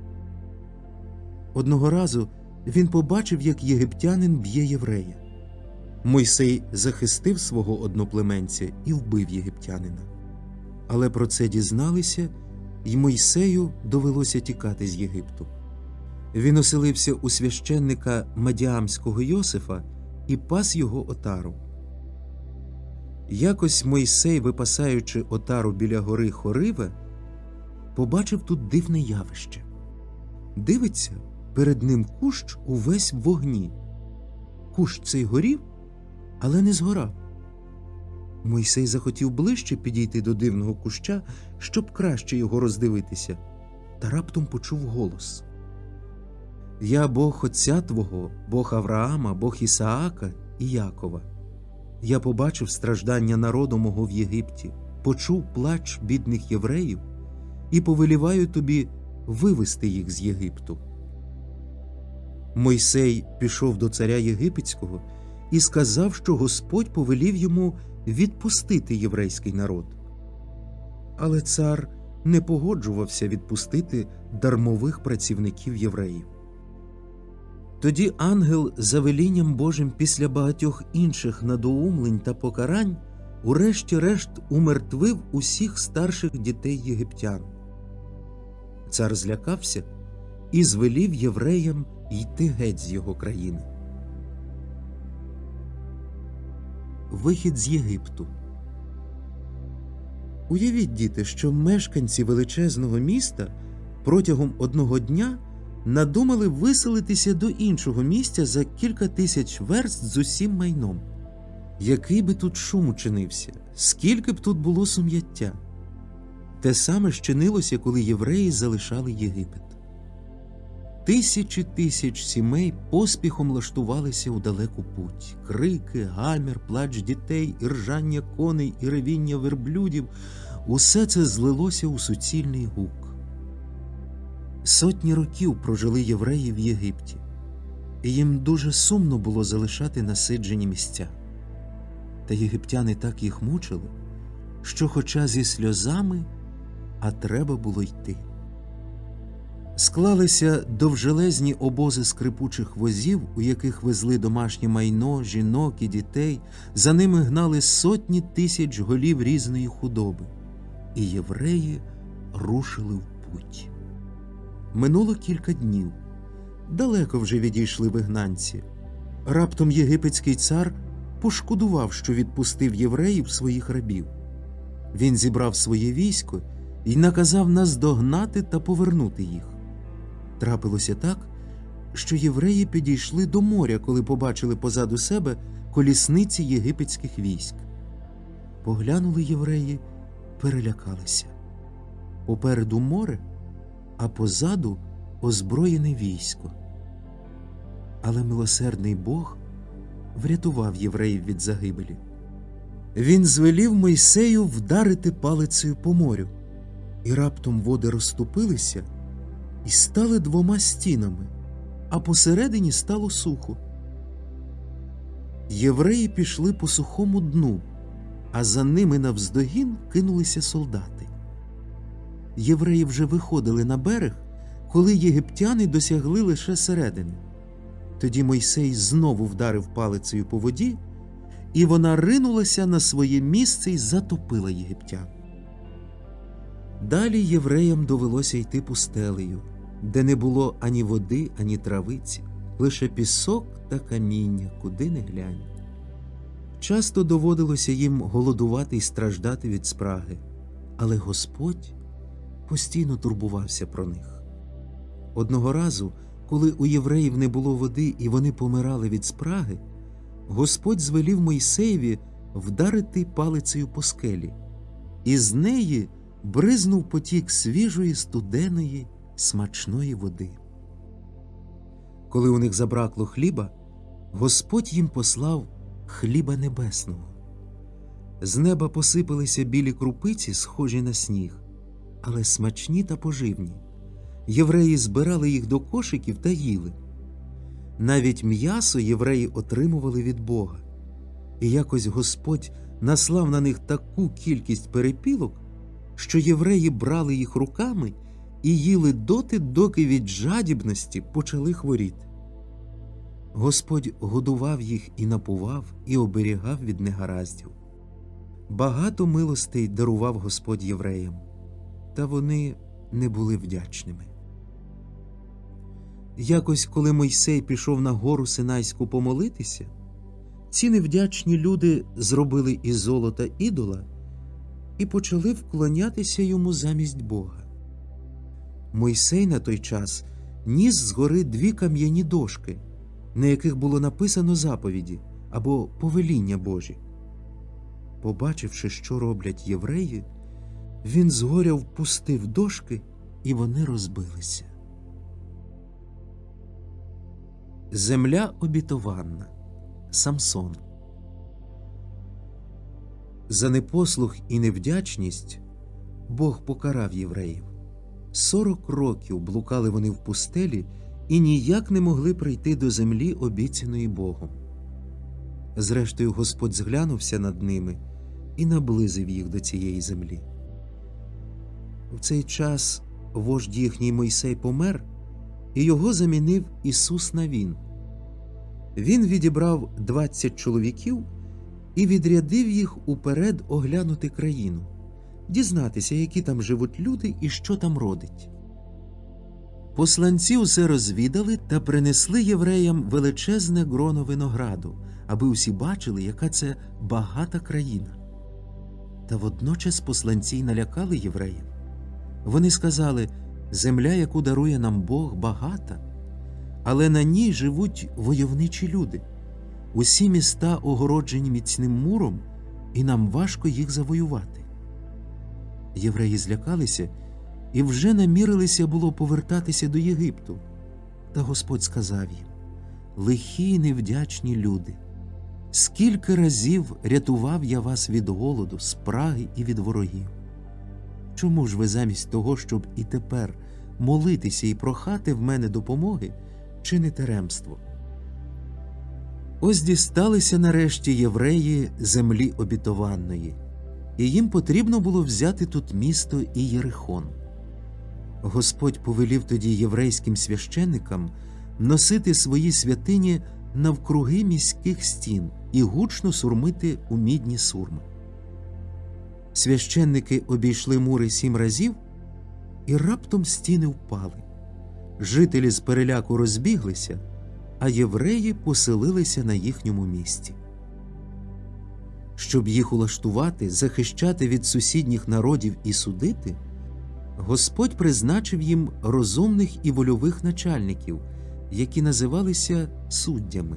Одного разу він побачив, як єгиптянин б'є єврея. Мойсей захистив свого одноплеменця і вбив єгиптянина. Але про це дізналися, і Мойсею довелося тікати з Єгипту. Він оселився у священника Мадіамського Йосифа і пас його отару. Якось Мойсей, випасаючи отару біля гори Хориве, побачив тут дивне явище. Дивиться, перед ним кущ увесь в вогні. Кущ цей горів, але не згорав. Мойсей захотів ближче підійти до дивного куща, щоб краще його роздивитися, та раптом почув голос: «Я Бог отця твого, Бог Авраама, Бог Ісаака і Якова. Я побачив страждання народу мого в Єгипті, почув плач бідних євреїв і повеліваю тобі вивести їх з Єгипту». Мойсей пішов до царя єгипетського і сказав, що Господь повелів йому відпустити єврейський народ. Але цар не погоджувався відпустити дармових працівників євреїв. Тоді ангел за велінням Божим після багатьох інших надоумлень та покарань урешті-решт умертвив усіх старших дітей єгиптян. Цар злякався і звелів євреям йти геть з його країни. Вихід з Єгипту. Уявіть, діти, що мешканці величезного міста протягом одного дня надумали виселитися до іншого місця за кілька тисяч верст з усім майном. Який би тут шум учинився, скільки б тут було сум'яття. Те саме щинилося, коли євреї залишали Єгипет. Тисячі тисяч сімей поспіхом лаштувалися у далеку путь. Крики, гамір, плач дітей, і ржання коней, і ревіння верблюдів – усе це злилося у суцільний гук. Сотні років прожили євреї в Єгипті, і їм дуже сумно було залишати насиджені місця. Та єгиптяни так їх мучили, що хоча зі сльозами, а треба було йти. Склалися довжелезні обози скрипучих возів, у яких везли домашнє майно, жінок і дітей, за ними гнали сотні тисяч голів різної худоби, і євреї рушили в путь. Минуло кілька днів. Далеко вже відійшли вигнанці. Раптом єгипетський цар пошкодував, що відпустив євреїв своїх рабів. Він зібрав своє військо і наказав наздогнати та повернути їх. Трапилося так, що євреї підійшли до моря, коли побачили позаду себе колісниці єгипетських військ. Поглянули євреї, перелякалися. Попереду море, а позаду озброєне військо. Але милосердний Бог врятував євреїв від загибелі. Він звелів Мойсею вдарити палицею по морю, і раптом води розступилися і стали двома стінами, а посередині стало сухо. Євреї пішли по сухому дну, а за ними навздогін кинулися солдати. Євреї вже виходили на берег, коли єгиптяни досягли лише середини. Тоді Мойсей знову вдарив палицею по воді, і вона ринулася на своє місце й затопила єгиптян. Далі євреям довелося йти пустелею, де не було ані води, ані травиці, лише пісок та каміння, куди не глянь. Часто доводилося їм голодувати й страждати від спраги, але Господь постійно турбувався про них. Одного разу, коли у євреїв не було води і вони помирали від спраги, Господь звелів Мойсеєві вдарити палицею по скелі, і з неї бризнув потік свіжої, студеної, смачної води. Коли у них забракло хліба, Господь їм послав хліба небесного. З неба посипалися білі крупиці, схожі на сніг, але смачні та поживні. Євреї збирали їх до кошиків та їли. Навіть м'ясо євреї отримували від Бога. І якось Господь наслав на них таку кількість перепілок, що євреї брали їх руками і їли доти, доки від жадібності почали хворіти. Господь годував їх і напував, і оберігав від негараздів. Багато милостей дарував Господь євреям, та вони не були вдячними. Якось, коли Мойсей пішов на гору Синайську помолитися, Ці невдячні люди зробили із золота ідола і почали вклонятися йому замість Бога. Мойсей на той час ніс згори 2 кам'яні дошки, на яких було написано заповіді або повеління Божі. Побачивши, що роблять євреї, він згоря впустив дошки, і вони розбилися. Земля обітована. Самсон. За непослух і невдячність Бог покарав євреїв. 40 років блукали вони в пустелі і ніяк не могли прийти до землі, обіцяної Богом. Зрештою, Господь зглянувся над ними і наблизив їх до цієї землі. В цей час вождь їхній Мойсей помер, і його замінив Ісус Навін. Він відібрав 20 чоловіків і відрядив їх уперед оглянути країну, дізнатися, які там живуть люди і що там родить. Посланці усе розвідали та принесли євреям величезне гроно винограду, аби усі бачили, яка це багата країна. Та водночас посланці й налякали євреїв. Вони сказали: «Земля, яку дарує нам Бог, багата, але на ній живуть войовничі люди. Усі міста огороджені міцним муром, і нам важко їх завоювати». Євреї злякалися і вже намірилися було повертатися до Єгипту. Та Господь сказав їм: «Лихі й невдячні люди, скільки разів рятував я вас від голоду, спраги і від ворогів. Чому ж ви замість того, щоб і тепер молитися і прохати в мене допомоги, чините ремство?» Ось дісталися нарешті євреї землі обітованої, і їм потрібно було взяти тут місто Ієрихон. Господь повелів тоді єврейським священникам носити свої святині навкруги міських стін і гучно сурмити у мідні сурми. Священники обійшли мури 7 разів, і раптом стіни впали. Жителі з переляку розбіглися, а євреї поселилися на їхньому місці. Щоб їх улаштувати, захищати від сусідніх народів і судити, Господь призначив їм розумних і вольових начальників, які називалися суддями.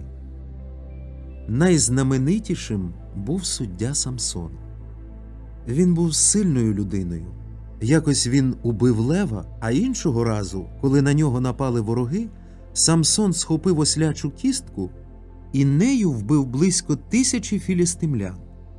Найзнаменитішим був суддя Самсон. Він був сильною людиною. Якось він убив лева, а іншого разу, коли на нього напали вороги, Самсон схопив ослячу кістку і нею вбив близько 1000 філістимлян.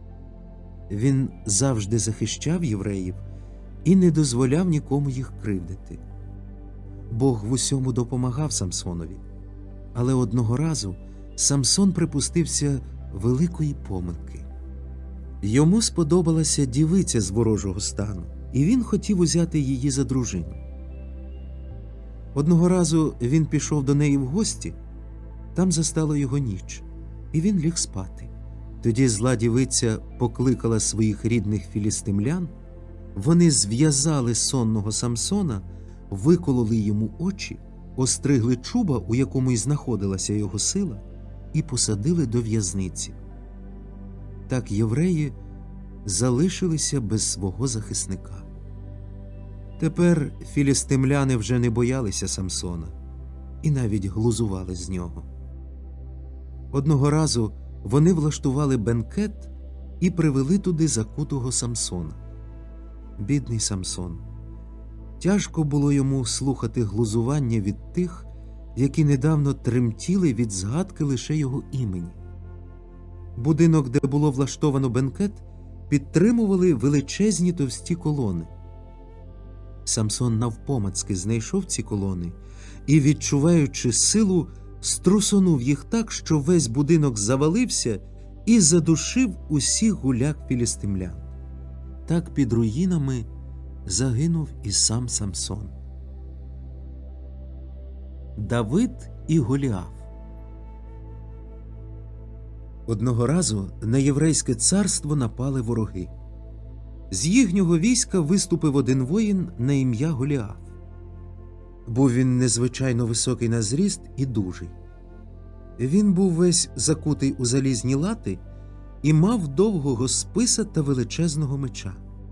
Він завжди захищав євреїв і не дозволяв нікому їх кривдити. Бог в усьому допомагав Самсонові. Але одного разу Самсон припустився великої помилки. Йому сподобалася дівиця з ворожого стану, і він хотів узяти її за дружину. Одного разу він пішов до неї в гості, там застала його ніч, і він ліг спати. Тоді зла дівиця покликала своїх рідних філістимлян, вони зв'язали сонного Самсона, викололи йому очі, остригли чуба, у якому й знаходилася його сила, і посадили до в'язниці. Так євреї залишилися без свого захисника. Тепер філістимляни вже не боялися Самсона і навіть глузували з нього. Одного разу вони влаштували бенкет і привели туди закутого Самсона. Бідний Самсон. Тяжко було йому слухати глузування від тих, які недавно тремтіли від згадки лише його імені. Будинок, де було влаштовано бенкет, підтримували величезні товсті колони. Самсон навпомацки знайшов ці колони і, відчуваючи силу, струсонув їх так, що весь будинок завалився і задушив усіх гуляк філістимлян. Так під руїнами загинув і сам Самсон. Давид і Голіаф. Одного разу на єврейське царство напали вороги. З їхнього війська виступив один воїн на ім'я Голіаф. Був він незвичайно високий на зріст і дужий. Він був весь закутий у залізні лати і мав довгого списа та величезного меча.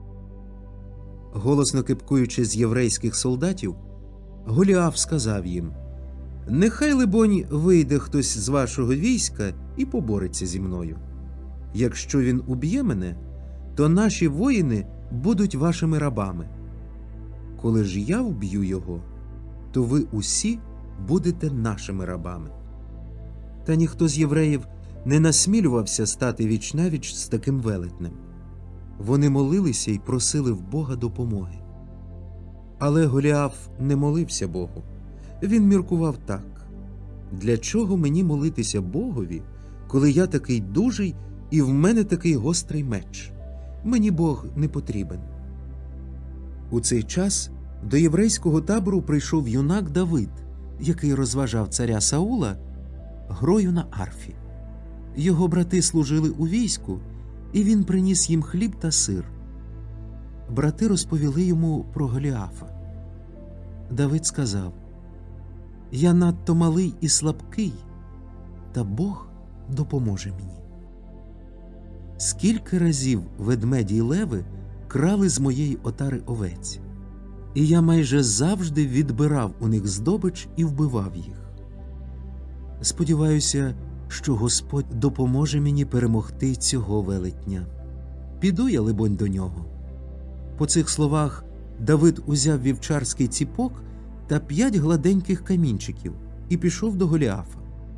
Голосно кипкуючи з єврейських солдатів, Голіаф сказав їм: «Нехай, либонь, вийде хтось з вашого війська і побореться зі мною. Якщо він уб'є мене, то наші воїни будуть вашими рабами. Коли ж я вб'ю його, то ви усі будете нашими рабами». Та ніхто з євреїв не насмілювався стати віч-навіч з таким велетнем. Вони молилися й просили в Бога допомоги. Але Голіаф не молився Богу. Він міркував так: «Для чого мені молитися Богові, коли я такий дужий і в мене такий гострий меч? Мені Бог не потрібен». У цей час до єврейського табору прийшов юнак Давид, який розважав царя Саула грою на арфі. Його брати служили у війську, і він приніс їм хліб та сир. Брати розповіли йому про Голіафа. Давид сказав: «Я надто малий і слабкий, та Бог допоможе мені. Скільки разів ведмеді й леви крали з моєї отари овець, і я майже завжди відбирав у них здобич і вбивав їх. Сподіваюся, що Господь допоможе мені перемогти цього велетня. Піду я, либонь, до нього». По цих словах Давид узяв вівчарський ціпок та 5 гладеньких камінчиків і пішов до Голіафа.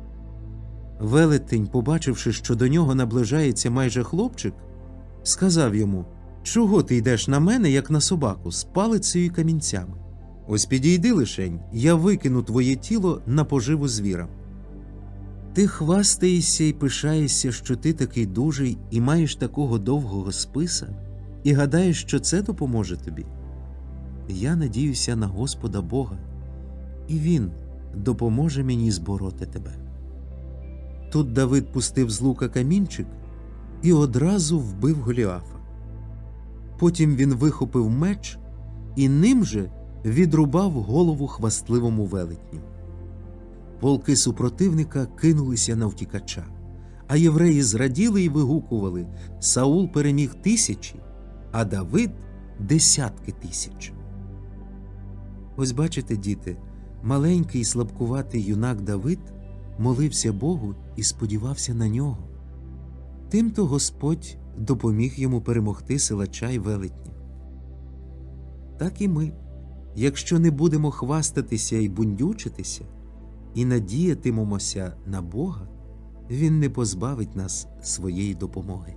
Велетень, побачивши, що до нього наближається майже хлопчик, сказав йому: «Чого ти йдеш на мене, як на собаку, з палицею і камінцями? Ось підійди лишень, я викину твоє тіло на поживу звірам». Ти хвастаєшся і пишаєшся, що ти такий дужий і маєш такого довгого списа, і гадаєш, що це допоможе тобі? Я надіюся на Господа Бога, і Він допоможе мені збороти тебе. Тут Давид пустив з лука камінчик і одразу вбив Голіафа. Потім він вихопив меч і ним же відрубав голову хвастливому велетню. Полки супротивника кинулися на втікача, а євреї зраділи і вигукували: «Саул переміг тисячі, а Давид – десятки тисяч». Ось бачите, діти, маленький і слабкуватий юнак Давид молився Богу і сподівався на нього. Тим-то Господь допоміг йому перемогти силача й велетня. Так і ми, якщо не будемо хвастатися і бундючитися, і надіятимемося на Бога, Він не позбавить нас своєї допомоги.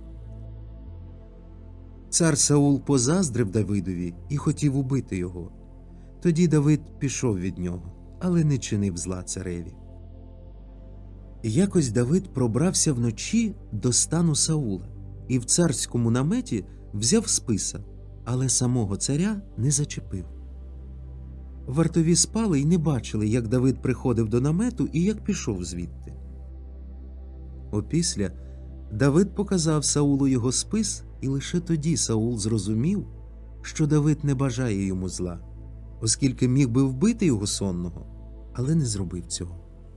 Цар Саул позаздрив Давидові і хотів убити його. Тоді Давид пішов від нього, але не чинив зла цареві. Якось Давид пробрався вночі до стану Саула і в царському наметі взяв списа, але самого царя не зачепив. Вартові спали й не бачили, як Давид приходив до намету і як пішов звідти. Опісля Давид показав Саулу його спис, і лише тоді Саул зрозумів, що Давид не бажає йому зла, оскільки міг би вбити його сонного, але не зробив цього.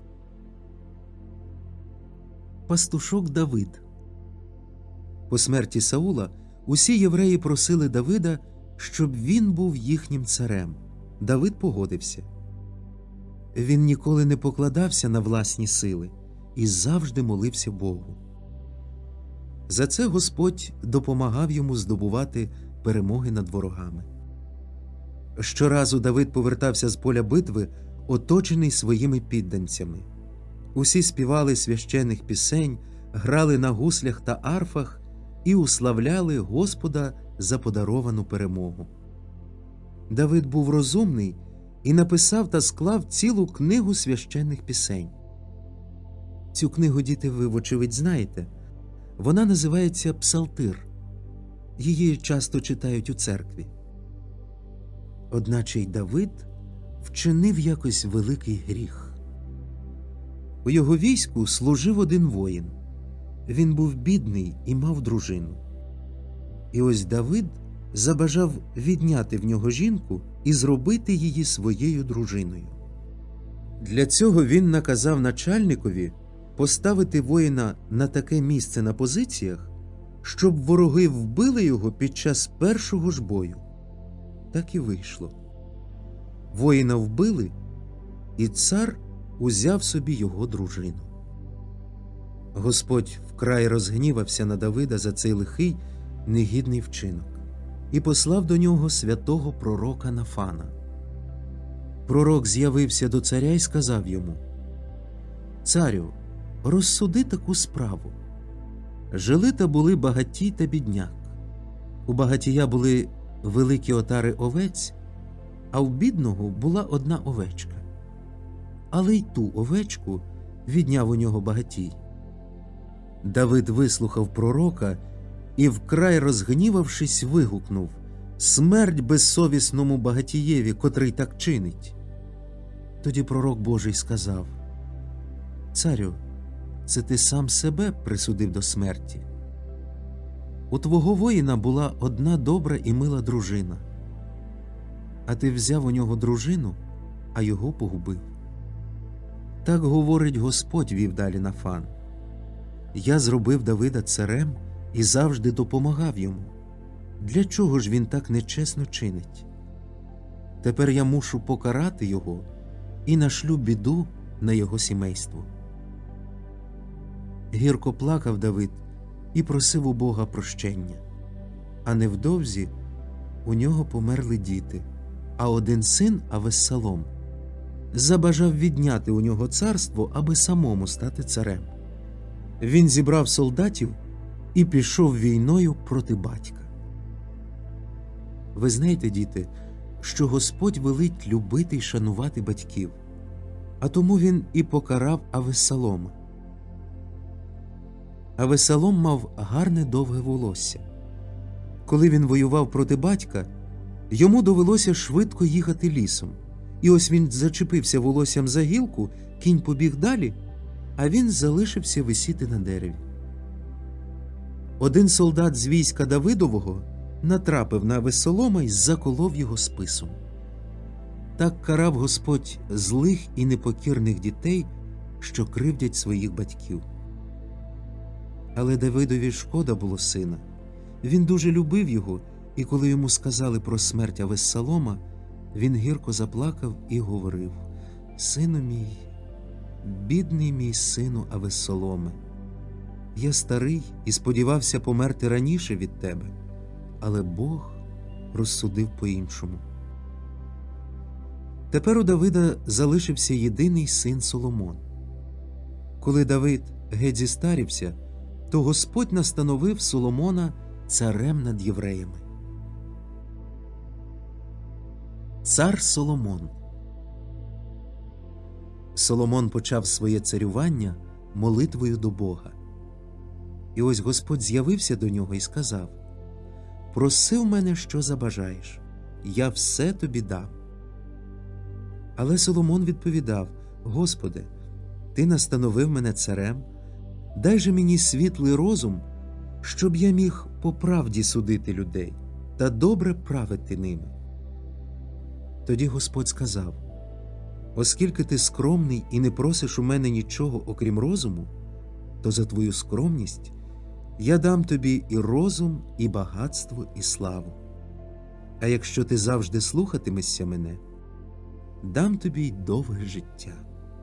Пастушок Давид. По смерті Саула усі євреї просили Давида, щоб він був їхнім царем. Давид погодився. Він ніколи не покладався на власні сили і завжди молився Богу. За це Господь допомагав йому здобувати перемоги над ворогами. Щоразу Давид повертався з поля битви, оточений своїми підданцями. Усі співали священних пісень, грали на гуслях та арфах і уславляли Господа за подаровану перемогу. Давид був розумний і написав та склав цілу книгу священних пісень. Цю книгу, діти, ви, вочевидь, знаєте. Вона називається Псалтир. Її часто читають у церкві. Одначе й Давид вчинив якось великий гріх. У його війську служив один воїн. Він був бідний і мав дружину. І ось Давид забажав відняти в нього жінку і зробити її своєю дружиною. Для цього він наказав начальникові поставити воїна на таке місце на позиціях, щоб вороги вбили його під час першого ж бою. Так і вийшло. Воїна вбили, і цар узяв собі його дружину. Господь вкрай розгнівався на Давида за цей лихий, негідний вчинок і послав до нього святого пророка Нафана. Пророк з'явився до царя і сказав йому: «Царю, розсуди таку справу. Жили та були багатій та бідняк. У багатія були великі отари овець, а в бідного була одна овечка. Але й ту овечку відняв у нього багатій». Давид вислухав пророка і, вкрай розгнівавшись, вигукнув: «Смерть безсовісному багатієві, котрий так чинить!» Тоді пророк Божий сказав: «Царю, це ти сам себе присудив до смерті. У твого воїна була одна добра і мила дружина, а ти взяв у нього дружину, а його погубив. Так говорить Господь», – вів далі Нафан. «Я зробив Давида царем і завжди допомагав йому. Для чого ж він так нечесно чинить? Тепер я мушу покарати його і нашлю біду на його сімейство». Гірко плакав Давид і просив у Бога прощення. А невдовзі у нього померли діти, а один син, Авессалом, забажав відняти у нього царство, аби самому стати царем. Він зібрав солдатів і пішов війною проти батька. Ви знаєте, діти, що Господь велить любити й шанувати батьків, а тому він і покарав Авессалома. Авессалом мав гарне довге волосся. Коли він воював проти батька, йому довелося швидко їхати лісом. І ось він зачепився волоссям за гілку, кінь побіг далі, а він залишився висіти на дереві. Один солдат з війська Давидового натрапив на Авессалома і заколов його списом. Так карав Господь злих і непокірних дітей, що кривдять своїх батьків. Але Давидові шкода було сина. Він дуже любив його, і коли йому сказали про смерть Авессалома, він гірко заплакав і говорив: «Сину мій, бідний мій сину Авессаломе, я старий і сподівався померти раніше від тебе, але Бог розсудив по-іншому». Тепер у Давида залишився єдиний син Соломон. Коли Давид геть зістарівся, то Господь настановив Соломона царем над євреями. Цар Соломон. Соломон почав своє царювання молитвою до Бога. І ось Господь з'явився до нього і сказав: «Проси в мене, що забажаєш, я все тобі дам». Але Соломон відповідав: «Господи, ти настановив мене царем, дай же мені світлий розум, щоб я міг по правді судити людей та добре правити ними». Тоді Господь сказав: «Оскільки ти скромний і не просиш у мене нічого, окрім розуму, то за твою скромність я дам тобі і розум, і багатство, і славу. А якщо ти завжди слухатимешся мене, дам тобі й довге життя».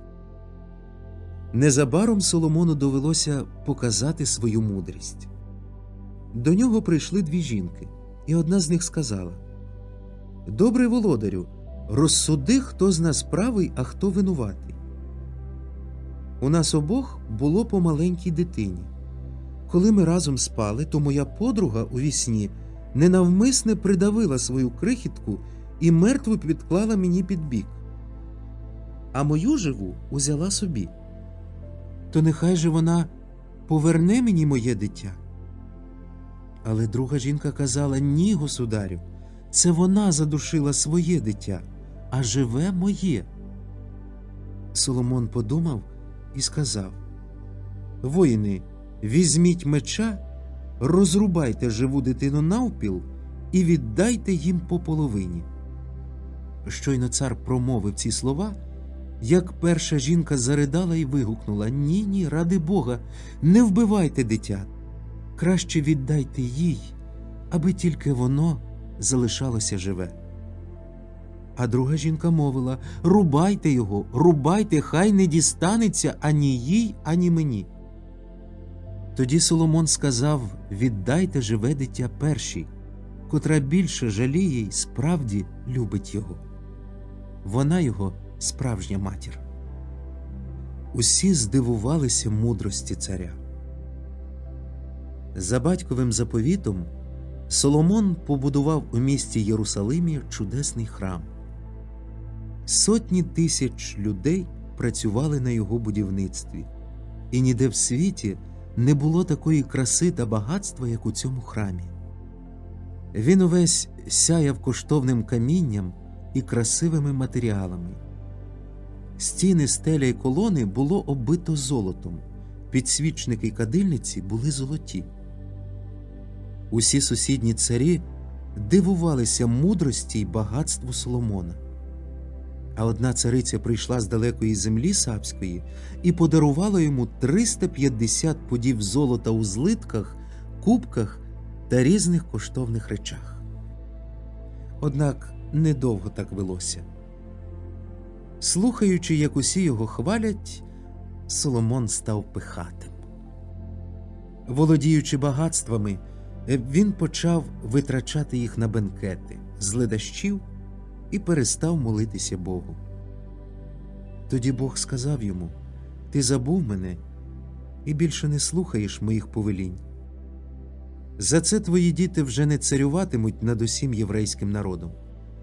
Незабаром Соломону довелося показати свою мудрість. До нього прийшли дві жінки, і одна з них сказала: «Добрий володарю, розсуди, хто з нас правий, а хто винуватий. У нас обох було по маленькій дитині. Коли ми разом спали, то моя подруга у вісні ненавмисне придавила свою крихітку і мертву підклала мені під бік, а мою живу узяла собі. То нехай же вона поверне мені моє дитя». Але друга жінка казала: «Ні, государю, це вона задушила своє дитя, а живе моє». Соломон подумав і сказав: «Воїни, візьміть меча, розрубайте живу дитину навпіл і віддайте їм по половині». Щойно цар промовив ці слова, як перша жінка заридала і вигукнула: «Ні, ні, ради Бога, не вбивайте дитя, краще віддайте їй, аби тільки воно залишалося живе». А друга жінка мовила: «Рубайте його, рубайте, хай не дістанеться ані їй, ані мені». Тоді Соломон сказав: «Віддайте живе дитя першій, котра більше жаліє й справді любить його. Вона його справжня матір». Усі здивувалися мудрості царя. За батьковим заповітом Соломон побудував у місті Єрусалимі чудесний храм. Сотні тисяч людей працювали на його будівництві, і ніде в світі не було такої краси та багатства, як у цьому храмі. Він увесь сяяв коштовним камінням і красивими матеріалами. Стіни, стеля й колони було оббито золотом, підсвічники й кадильниці були золоті. Усі сусідні царі дивувалися мудрості й багатству Соломона. А одна цариця прийшла з далекої землі Савської і подарувала йому 350 пудів золота у злитках, кубках та різних коштовних речах. Однак недовго так велося. Слухаючи, як усі його хвалять, Соломон став пихатим. Володіючи багатствами, він почав витрачати їх на бенкети, зледащів і перестав молитися Богу. Тоді Бог сказав йому: «Ти забув мене і більше не слухаєш моїх повелінь. За це твої діти вже не царюватимуть над усім єврейським народом».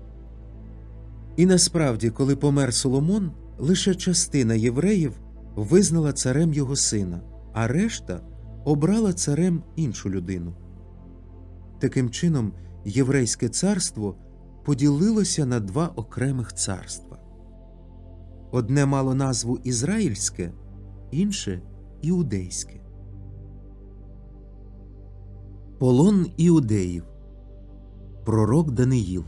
І насправді, коли помер Соломон, лише частина євреїв визнала царем його сина, а решта обрала царем іншу людину. Таким чином, єврейське царство поділилося на два окремих царства. Одне мало назву Ізраїльське, інше – Іудейське. Полон іудеїв. Пророк Даниїл.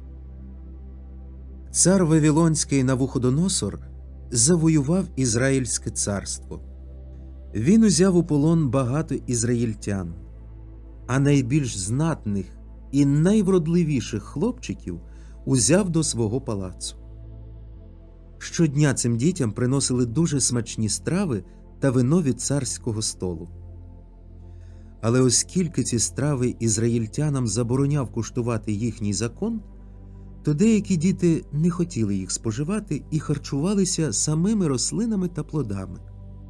Цар Вавилонський Навуходоносор завоював Ізраїльське царство. Він узяв у полон багато ізраїльтян, а найбільш знатних і найвродливіших хлопчиків узяв до свого палацу. Щодня цим дітям приносили дуже смачні страви та вино від царського столу. Але оскільки ці страви ізраїльтянам забороняв куштувати їхній закон, то деякі діти не хотіли їх споживати і харчувалися самими рослинами та плодами.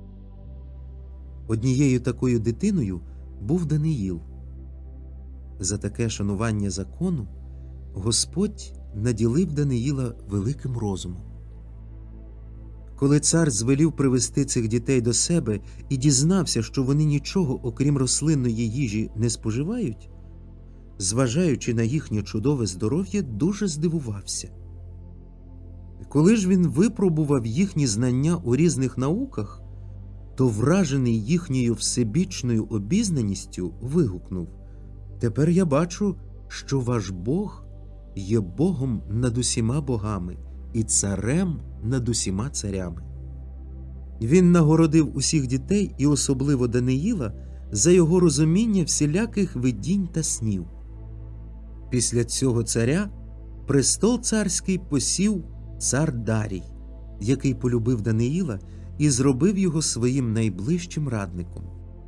Однією такою дитиною був Даниїл. За таке шанування закону Господь наділив Даниїла великим розумом. Коли цар звелів привести цих дітей до себе і дізнався, що вони нічого, окрім рослинної їжі, не споживають, зважаючи на їхнє чудове здоров'я, дуже здивувався. Коли ж він випробував їхні знання у різних науках, то, вражений їхньою всебічною обізнаністю, вигукнув: «Тепер я бачу, що ваш Бог є Богом над усіма богами і царем над усіма царями». Він нагородив усіх дітей і особливо Даниїла за його розуміння всіляких видінь та снів. Після цього царя престол царський посів цар Дарій, який полюбив Даниїла і зробив його своїм найближчим радником.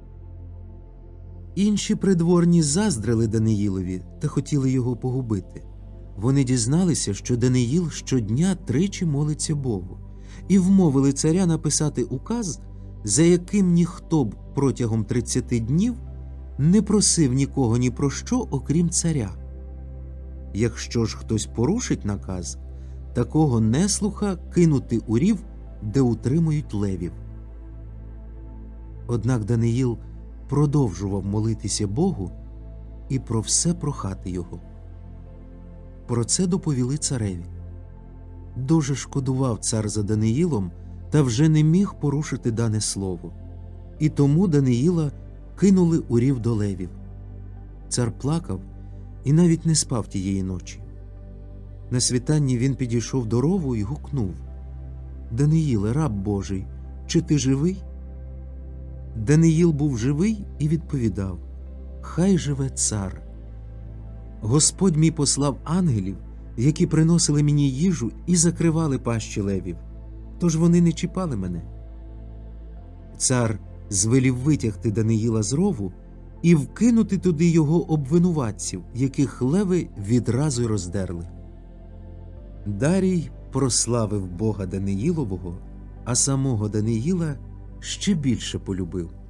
Інші придворні заздрили Даниїлові та хотіли його погубити. Вони дізналися, що Даниїл щодня тричі молиться Богу, і вмовили царя написати указ, за яким ніхто б протягом 30 днів не просив нікого ні про що, окрім царя. Якщо ж хтось порушить наказ, такого неслуха кинути у рів, де утримують левів. Однак Даниїл продовжував молитися Богу і про все прохати його. Про це доповіли цареві. Дуже шкодував цар за Даниїлом та вже не міг порушити дане слово. І тому Даниїла кинули у рів до левів. Цар плакав і навіть не спав тієї ночі. На світанні він підійшов до рову і гукнув: Даниїле, раб Божий, чи ти живий?» Даниїл був живий і відповідав: «Хай живе цар. Господь мій послав ангелів, які приносили мені їжу і закривали пащі левів, тож вони не чіпали мене». Цар звелів витягти Даниїла з рову і вкинути туди його обвинуватців, яких леви відразу роздерли. Дарій прославив Бога Даниїлового, а самого Даниїла ще більше полюбив.